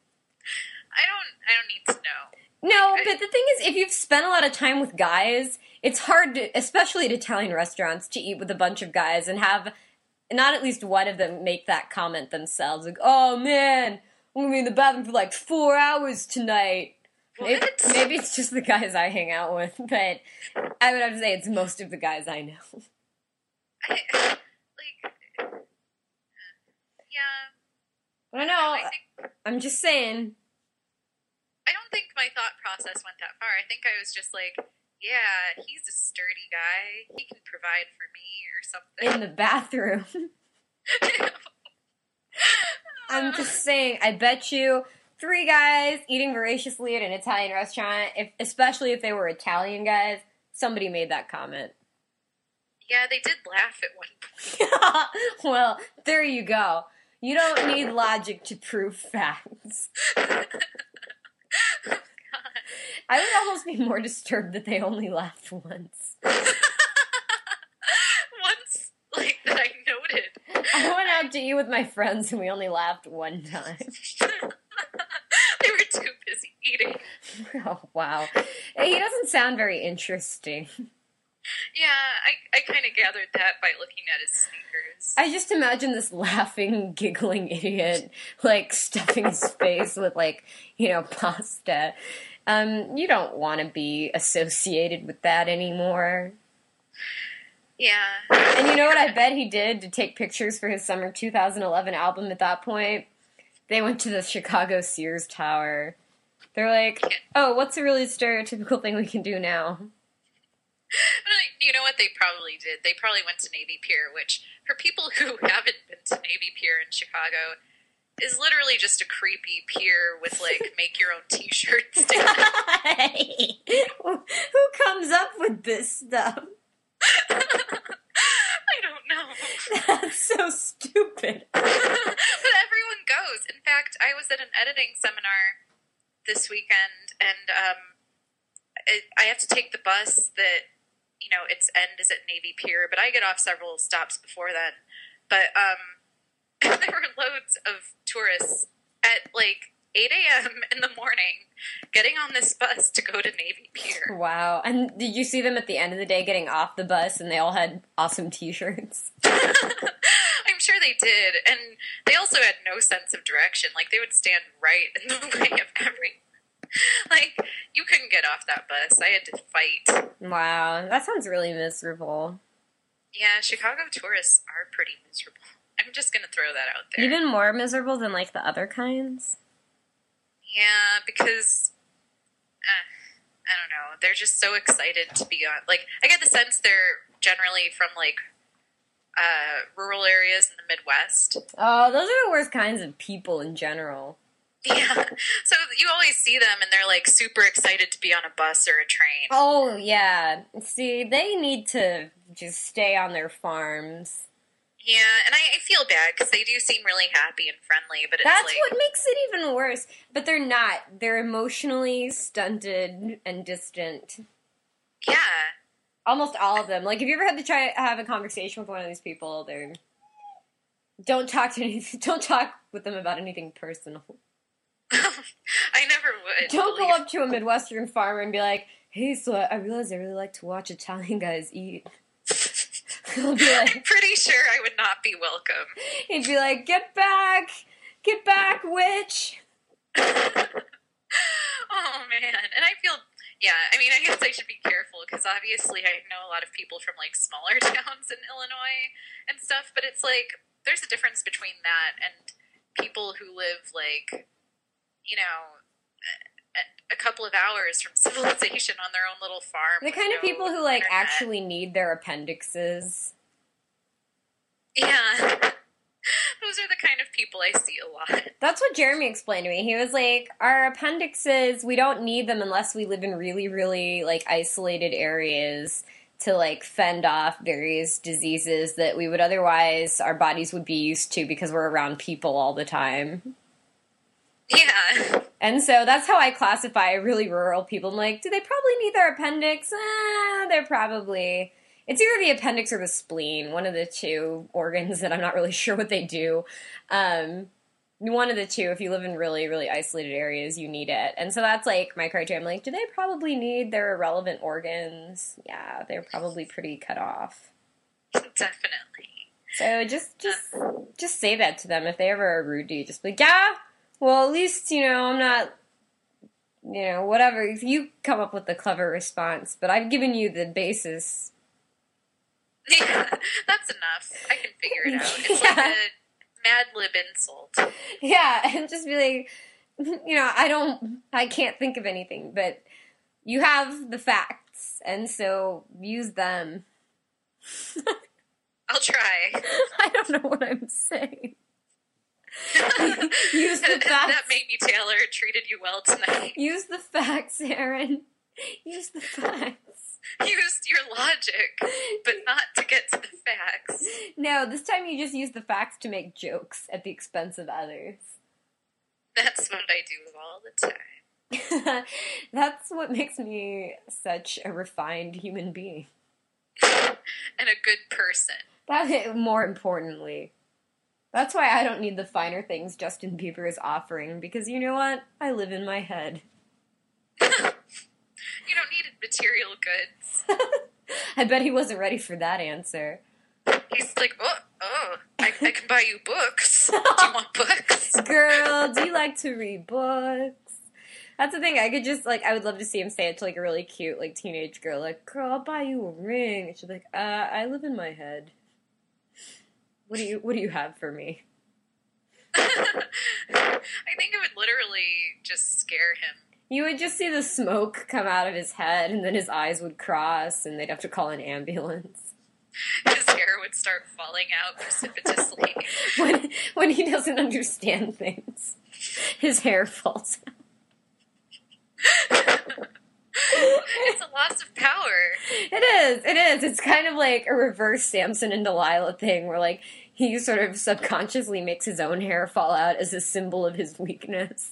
I don't need to know. No, but the thing is, if you've spent a lot of time with guys, it's hard to, especially at Italian restaurants, to eat with a bunch of guys and have not at least one of them make that comment themselves. Like, oh man, I'm gonna be in the bathroom for like 4 hours tonight. What? Maybe it's just the guys I hang out with, but I would have to say it's most of the guys I know. Yeah. I don't know. I'm just saying. I don't think my thought process went that far. I think I was just like, yeah, he's a sturdy guy. He can provide for me or something. In the bathroom. I'm just saying, I bet you 3 guys eating voraciously at an Italian restaurant, especially if they were Italian guys, somebody made that comment. Yeah, they did laugh at one point. Well, there you go. You don't need logic to prove facts. Oh, God. I would almost be more disturbed that they only laughed once. Once, like, that I noted. I went out to eat with my friends and we only laughed one time. They were too busy eating. Oh, wow. He doesn't sound very interesting. Yeah, I kind of gathered that by looking at his sneakers. I just imagine this laughing, giggling idiot, like, stuffing his face with, pasta. You don't want to be associated with that anymore. Yeah. And you know what I bet he did to take pictures for his summer 2011 album at that point? They went to the Chicago Sears Tower. They're like, oh, what's a really stereotypical thing we can do now? You know what they probably did? They probably went to Navy Pier, which, for people who haven't been to Navy Pier in Chicago, is literally just a creepy pier with, make your own t-shirts. Hey, who comes up with this stuff? I don't know. That's so stupid. But everyone goes. In fact, I was at an editing seminar this weekend, and I have to take the bus that, its end is at Navy Pier, but I get off several stops before then. But there were loads of tourists at 8 a.m. in the morning getting on this bus to go to Navy Pier. Wow. And did you see them at the end of the day getting off the bus and they all had awesome t-shirts? I'm sure they did. And they also had no sense of direction. They would stand right in the way of everything. You couldn't get off that bus. I had to fight. Wow. That sounds really miserable. Yeah, Chicago tourists are pretty miserable. I'm just going to throw that out there. Even more miserable than, the other kinds? Yeah, because, I don't know, they're just so excited to be on, I get the sense they're generally from, rural areas in the Midwest. Oh, those are the worst kinds of people in general. Yeah, so you always see them and they're, super excited to be on a bus or a train. Oh, yeah. See, they need to just stay on their farms. Yeah, and I feel bad because they do seem really happy and friendly, but it's That's what makes it even worse. But they're not. They're emotionally stunted and distant. Yeah. Almost all of them. Like, have you ever had to try to have a conversation with one of these people? Don't talk with them about anything personal. I never would. Don't go up to a Midwestern farmer and be like, "Hey, so I realize I really like to watch Italian guys eat." I'm pretty sure I would not be welcome. He'd be like, get back, witch. Oh, man. And I feel, I mean, I guess I should be careful because obviously I know a lot of people from, like, smaller towns in Illinois and stuff, but it's like, there's a difference between that and people who live, like, you know, a couple of hours from civilization on their own little farm. The kind of people who, like, actually need their appendixes. Yeah. Those are the kind of people I see a lot. That's what Jeremy explained to me. He was like, our appendixes, we don't need them unless we live in really, really, like, isolated areas to, like, fend off various diseases that we would otherwise, our bodies would be used to because we're around people all the time. Yeah. And so that's how I classify really rural people. I'm like, do they probably need their appendix? They're probably... It's either the appendix or the spleen, one of the two organs that I'm not really sure what they do. One of the two, if you live in really, really isolated areas, you need it. And so that's, like, my criteria. I'm like, do they probably need their irrelevant organs? Yeah, they're probably pretty cut off. Definitely. So just say that to them. If they ever are rude to you, just be like, yeah, well, at least, I'm not, whatever. If you come up with a clever response, but I've given you the basis. Yeah, that's enough. I can figure it out. It's like a Mad Lib insult. Yeah, and just be like, I can't think of anything, but you have the facts, and so use them. I'll try. I don't know what I'm saying. Use the facts. That Mamie Taylor treated you well tonight. Use the facts, Aaron. Use the facts. Use your logic, but not to get to the facts. No, this time you just use the facts to make jokes at the expense of others. That's what I do all the time. That's what makes me such a refined human being. And a good person. More importantly. That's why I don't need the finer things Justin Bieber is offering, because you know what? I live in my head. You don't need material goods. I bet he wasn't ready for that answer. He's like, I can buy you books. Do you want books? Girl, do you like to read books? That's the thing. I could just, I would love to see him say it to, a really cute, teenage girl. Like, girl, I'll buy you a ring. And she's like, I live in my head. What do you have for me? I think it would literally just scare him. You would just see the smoke come out of his head, and then his eyes would cross, and they'd have to call an ambulance. His hair would start falling out precipitously. When he doesn't understand things, his hair falls out. It's a loss of power. It is. It's kind of like a reverse Samson and Delilah thing, where, he sort of subconsciously makes his own hair fall out as a symbol of his weakness.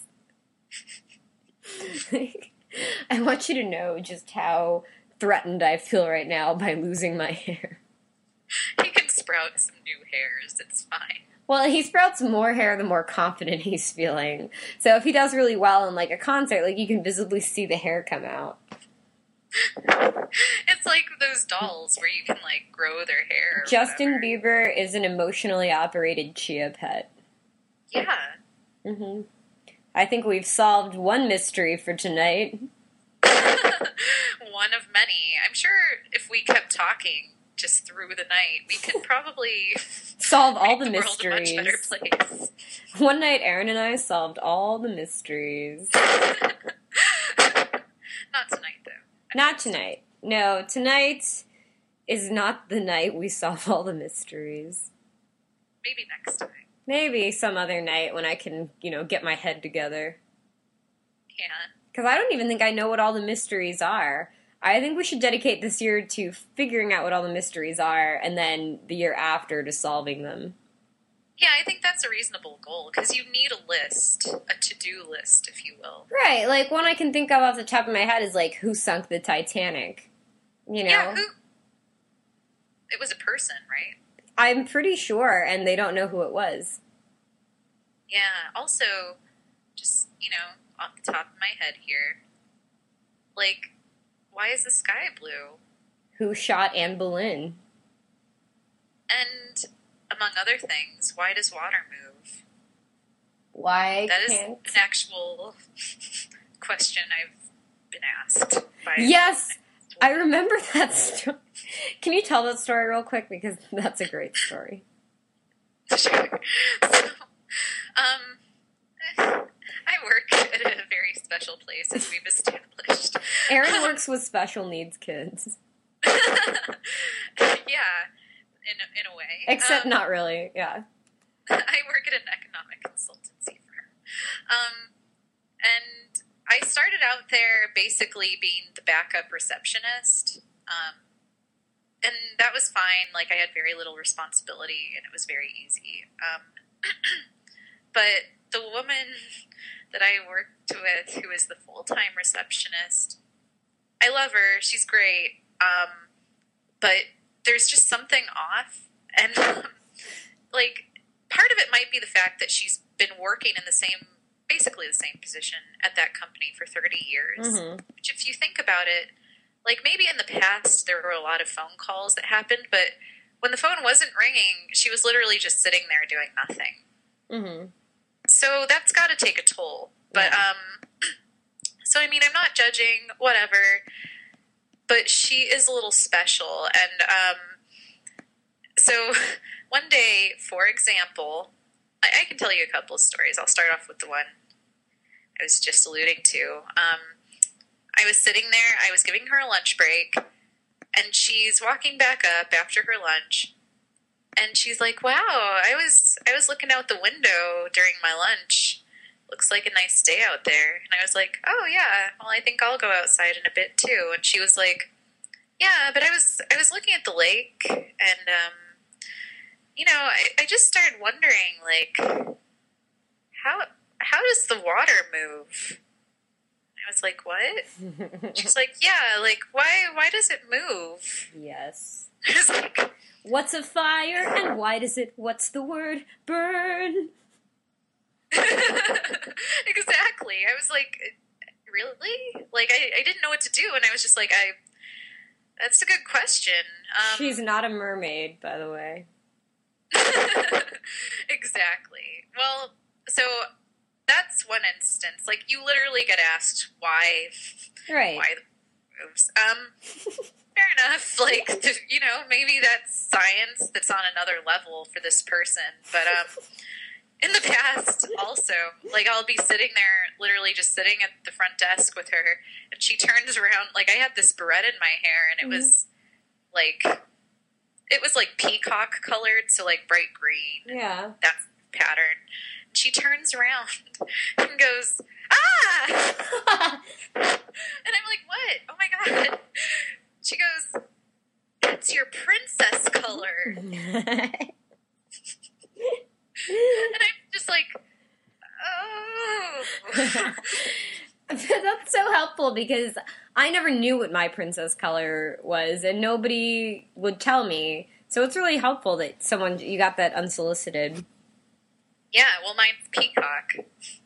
I want you to know just how threatened I feel right now by losing my hair. He can sprout some new hairs. It's fine. Well, he sprouts more hair the more confident he's feeling. So if he does really well in, a concert, you can visibly see the hair come out. It's like those dolls where you can, grow their hair. Justin Bieber is an emotionally operated chia pet. Yeah. Mm-hmm. I think we've solved one mystery for tonight. One of many. I'm sure if we kept talking just through the night, we could probably solve all the mysteries. Make the world a much better place. One night, Aaron and I solved all the mysteries. Not tonight, though. Not tonight. No, tonight is not the night we solve all the mysteries. Maybe next time. Maybe some other night when I can, get my head together. Yeah. Because I don't even think I know what all the mysteries are. I think we should dedicate this year to figuring out what all the mysteries are, and then the year after to solving them. Yeah, I think that's a reasonable goal, because you need a list, a to-do list, if you will. Right, like, one I can think of off the top of my head is, like, who sunk the Titanic? You know? Yeah, who? It was a person, right? I'm pretty sure, and they don't know who it was. Yeah, also, just, off the top of my head here, like, why is the sky blue? Who shot Anne Boleyn? And, among other things, why does water move? Why That can't... is an actual question I've been asked by... Yes! I remember that story. Can you tell that story real quick? Because that's a great story. Sure. So, I work at a very special place, as we've established. Erin works with special needs kids. Yeah, in a way. Except not really, yeah. I work at an economic consultancy firm. And I started out there basically being the backup receptionist. And that was fine. Like, I had very little responsibility, and it was very easy. But the woman that I worked with, who is the full-time receptionist, I love her. She's great. But there's just something off. And, like, part of it might be the fact that she's been working in basically the same position at that company for 30 years. Mm-hmm. Which, if you think about it, like, maybe in the past there were a lot of phone calls that happened, but when the phone wasn't ringing, she was literally just sitting there doing nothing. Mm-hmm. So that's got to take a toll. But, so, I mean, I'm not judging, whatever, but she is a little special. And, so one day, for example, I can tell you a couple of stories. I'll start off with the one I was just alluding to. I was sitting there, I was giving her a lunch break, and she's walking back up after her lunch, and she's like, wow, I was looking out the window during my lunch. Looks like a nice day out there. And I was like, oh yeah, well, I think I'll go outside in a bit too. And she was like, yeah, but I was looking at the lake, and I just started wondering, like, how does the water move? I was like, what? She's like, yeah, like, why does it move? Yes. I was like, what's a fire, and what's the word, burn? Exactly. I was like, really? Like, I didn't know what to do, and I was just like, that's a good question. She's not a mermaid, by the way. Exactly. Well, so that's one instance. Like, you literally get asked why. Right. Why the moves. Fair enough. Like, maybe that's science that's on another level for this person. But in the past, also, like, I'll be sitting there, literally just sitting at the front desk with her, and she turns around. Like, I had this barrette in my hair, and it was like peacock colored, so like bright green. Yeah. That pattern. She turns around and goes, ah! And I'm like, what? Oh my God. She goes, that's your princess color. And I'm just like, oh. That's so helpful, because I never knew what my princess color was, and nobody would tell me. So it's really helpful that you got that unsolicited. Yeah, well, mine's peacock.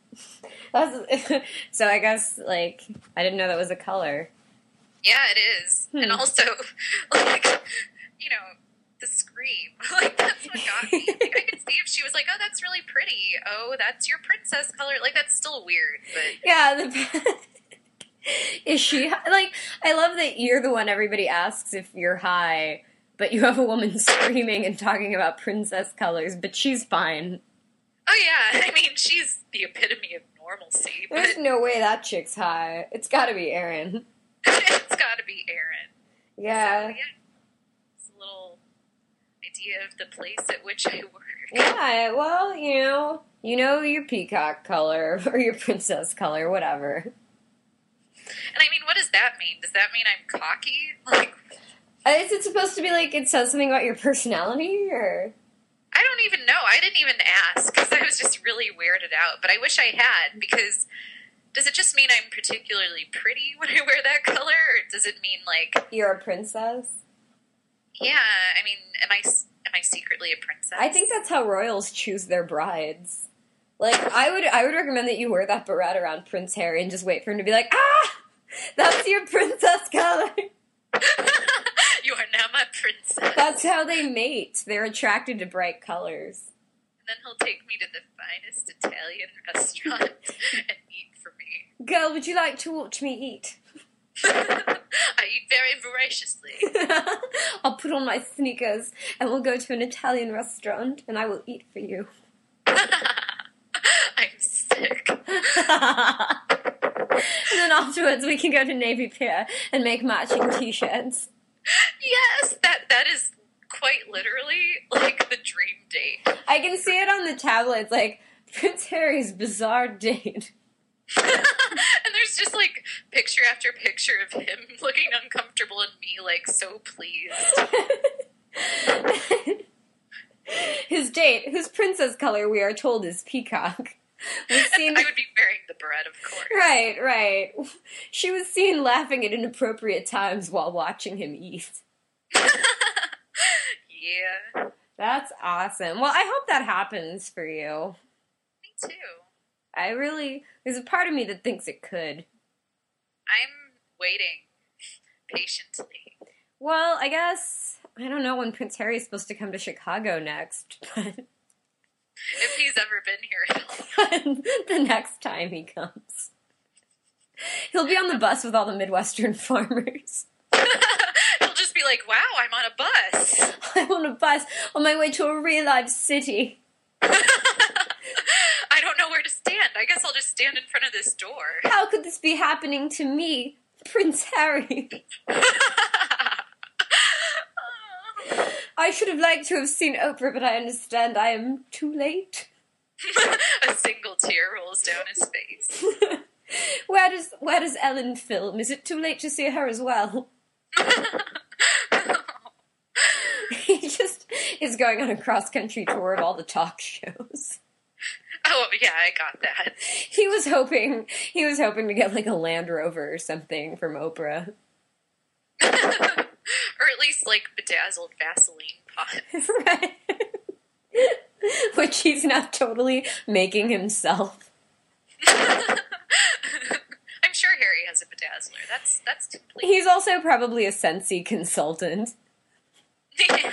So I guess, like, I didn't know that was a color. Yeah, it is. And also, like, the scream. Like, that's what got me. Like, I could see if she was like, oh, that's really pretty. Oh, that's your princess color. Like, that's still weird, but... Yeah, is she... Like, I love that you're the one everybody asks if you're high, but you have a woman screaming and talking about princess colors, but she's fine. Oh, yeah. I mean, she's the epitome of normalcy. But... There's no way that chick's high. It's gotta be Erin. It's gotta be Erin. Yeah. So, yeah. It's a little idea of the place at which I work. Yeah, well, you know your peacock color, or your princess color, whatever. And I mean, what does that mean? Does that mean I'm cocky? Like, is it supposed to be like it says something about your personality, or? I don't even know. I didn't even ask because I was just really weirded out. But I wish I had, because does it just mean I'm particularly pretty when I wear that color, or does it mean like you're a princess? Yeah, I mean, am I secretly a princess? I think that's how royals choose their brides. Like, I would recommend that you wear that beret around Prince Harry and just wait for him to be like, ah, that's your princess color. You are now my princess. That's how they mate. They're attracted to bright colors. And then he'll take me to the finest Italian restaurant and eat for me. Girl, would you like to watch me eat? I eat very voraciously. I'll put on my sneakers and we'll go to an Italian restaurant and I will eat for you. I'm sick. And then afterwards we can go to Navy Pier and make matching t-shirts. Yes, that is quite literally like the dream date. I can see it on the tablets, like Prince Harry's bizarre date. And there's just like picture after picture of him looking uncomfortable and me like so pleased. His date, whose princess color we are told is peacock. I would be wearing the beret, of course. Right. She was seen laughing at inappropriate times while watching him eat. Yeah. That's awesome. Well, I hope that happens for you. Me too. There's a part of me that thinks it could. I'm waiting patiently. Well, I guess, I don't know when Prince Harry's supposed to come to Chicago next, but... If he's ever been here at all. The next time he comes. He'll be on the bus with all the Midwestern farmers. He'll just be like, wow, I'm on a bus. I'm on a bus on my way to a real-life city. I don't know where to stand. I guess I'll just stand in front of this door. How could this be happening to me, Prince Harry? I should have liked to have seen Oprah, but I understand I am too late. A single tear rolls down his face. Where does Ellen film? Is it too late to see her as well? He just is going on a cross-country tour of all the talk shows. Oh, yeah, I got that. He was hoping to get like a Land Rover or something from Oprah. Or at least like bedazzled Vaseline pot. Right. Which he's now totally making himself. I'm sure Harry has a bedazzler. That's complete. He's also probably a Scentsy consultant. Yeah.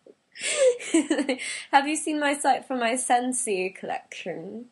Have you seen my site for my Scentsy collection?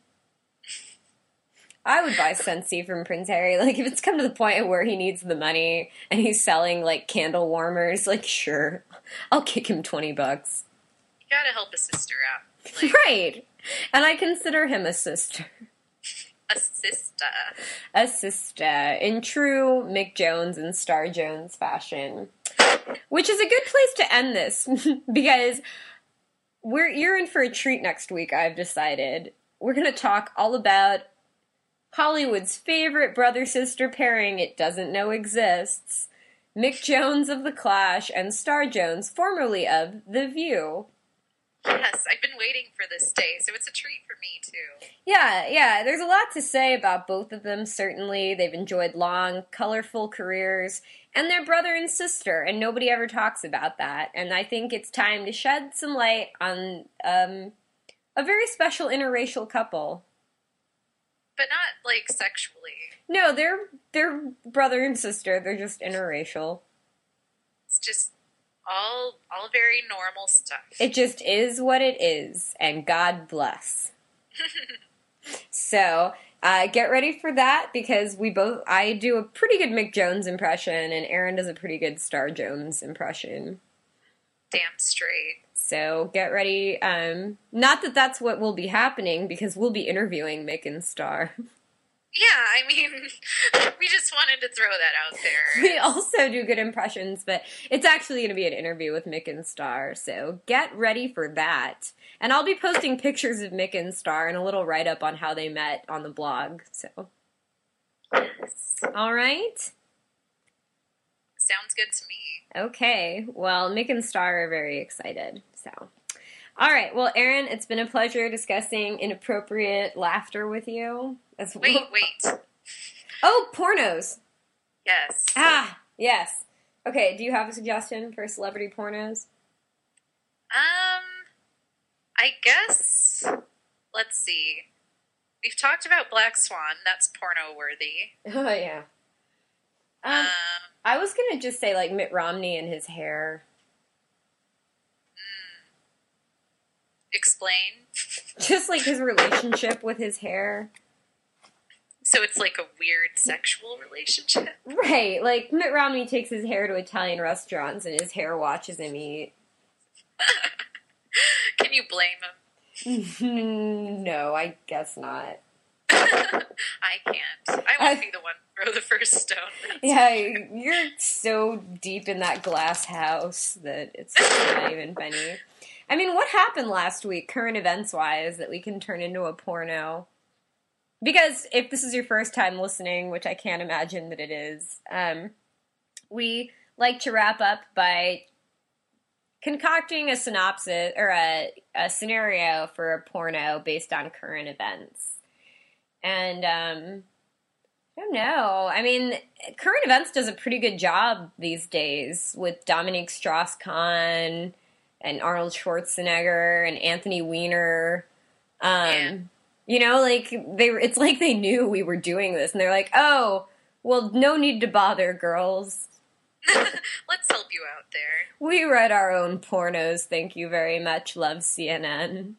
I would buy Scentsy from Prince Harry. Like, if it's come to the point where he needs the money and he's selling, like, candle warmers, like, sure. I'll kick him $20. You gotta help a sister out. Like, right. And I consider him a sister. A sister. A sister. In true Mick Jones and Star Jones fashion. Which is a good place to end this. Because you're in for a treat next week, I've decided. We're going to talk all about Hollywood's favorite brother-sister pairing it doesn't know exists. Mick Jones of The Clash and Star Jones, formerly of The View. Yes, I've been waiting for this day, so it's a treat for me, too. Yeah, there's a lot to say about both of them, certainly. They've enjoyed long, colorful careers, and they're brother and sister, and nobody ever talks about that. And I think it's time to shed some light on a very special interracial couple. But not, like, sexually. No, they're brother and sister. They're just interracial. It's just all very normal stuff. It just is what it is, and God bless. So, get ready for that, because I do a pretty good Mick Jones impression, and Aaron does a pretty good Star Jones impression. Damn straight. So get ready. Not that that's what will be happening, because we'll be interviewing Mick and Star. Yeah, I mean, we just wanted to throw that out there. We also do good impressions, but it's actually going to be an interview with Mick and Star, so get ready for that. And I'll be posting pictures of Mick and Star and a little write-up on how they met on the blog, so. Yes. All right. Sounds good to me. Okay. Well, Mick and Star are very excited. So, all right. Well, Erin, it's been a pleasure discussing inappropriate laughter with you. Wait. Oh, pornos. Yes. Yes. Okay. Do you have a suggestion for celebrity pornos? I guess. Let's see. We've talked about Black Swan. That's porno worthy. Oh yeah. I was gonna just say like Mitt Romney and his hair. Explain. Just like his relationship with his hair. So it's like a weird sexual relationship? Right. Like Mitt Romney takes his hair to Italian restaurants and his hair watches him eat. Can you blame him? No, I guess not. I can't. I won't be the one to throw the first stone. Yeah, you're so deep in that glass house that it's not even funny. I mean, what happened last week, current events-wise, that we can turn into a porno? Because if this is your first time listening, which I can't imagine that it is, we like to wrap up by concocting a synopsis or a scenario for a porno based on current events. And I don't know. I mean, current events does a pretty good job these days with Dominique Strauss-Kahn and Arnold Schwarzenegger and Anthony Weiner. You know, like it's like they knew we were doing this, and they're like, "Oh, well, no need to bother, girls. Let's help you out there. We read our own pornos. Thank you very much. Love CNN."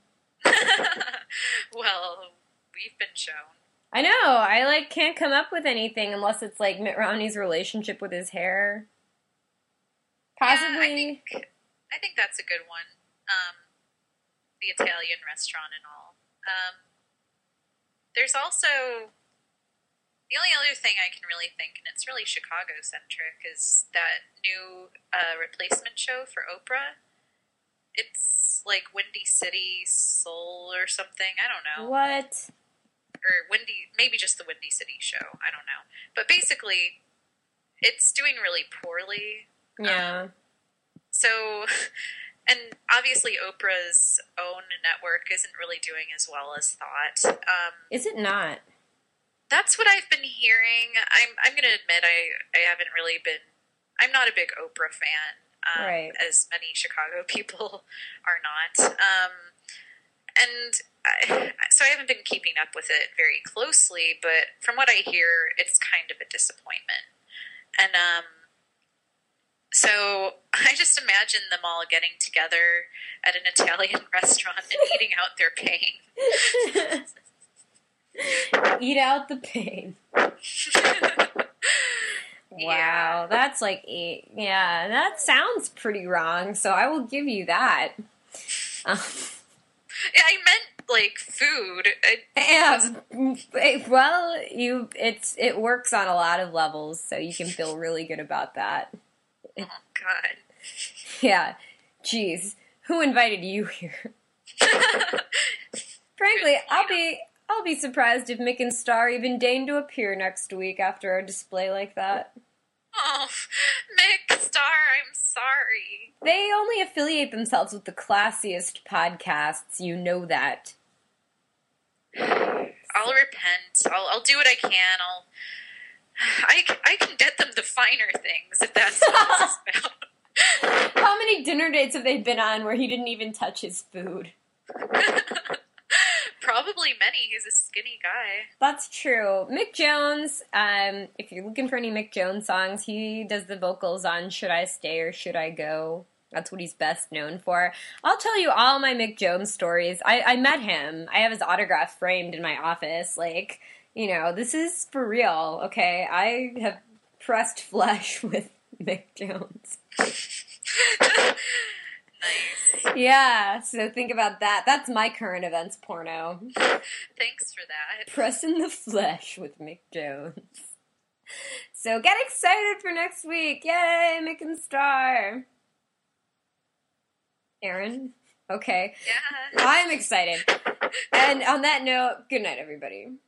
Well, we've been shown. I know. I can't come up with anything unless it's like Mitt Romney's relationship with his hair. Possibly. Yeah, I think that's a good one. The Italian restaurant and all. There's also the only other thing I can really think, and it's really Chicago centric, is that new replacement show for Oprah. It's like Windy City Soul or something. I don't know. What? Or maybe just the Windy City show. I don't know. But basically, it's doing really poorly. Yeah. So, and obviously Oprah's own network isn't really doing as well as thought. Is it not? That's what I've been hearing. I'm going to admit I haven't really been. I'm not a big Oprah fan. Right. As many Chicago people are not. So I haven't been keeping up with it very closely, but from what I hear, it's kind of a disappointment. And so I just imagine them all getting together at an Italian restaurant and eating out their pain. Eat out the pain. Wow, that's yeah, that sounds pretty wrong, so I will give you that. Yeah, I meant like food. Well, it works on a lot of levels, so you can feel really good about that. Oh God. Yeah, jeez, who invited you here? Frankly, I'll be surprised if Mick and Star even deign to appear next week after a display like that. Oh, Mick, Star, I'm sorry. They only affiliate themselves with the classiest podcasts, you know that. I'll repent. I'll do what I can. I can get them the finer things, if that's what this is about. How many dinner dates have they been on where he didn't even touch his food? Probably many. He's a skinny guy. That's true. Mick Jones, if you're looking for any Mick Jones songs, he does the vocals on Should I Stay or Should I Go? That's what he's best known for. I'll tell you all my Mick Jones stories. I met him. I have his autograph framed in my office. Like, you know, this is for real, okay? I have pressed flesh with Mick Jones. Nice. Yeah, so think about that. That's my current events porno. Thanks for that. Pressing the flesh with Mick Jones. So get excited for next week. Yay, Mick and Star. Erin? Okay. Yeah. I'm excited. And on that note, good night, everybody.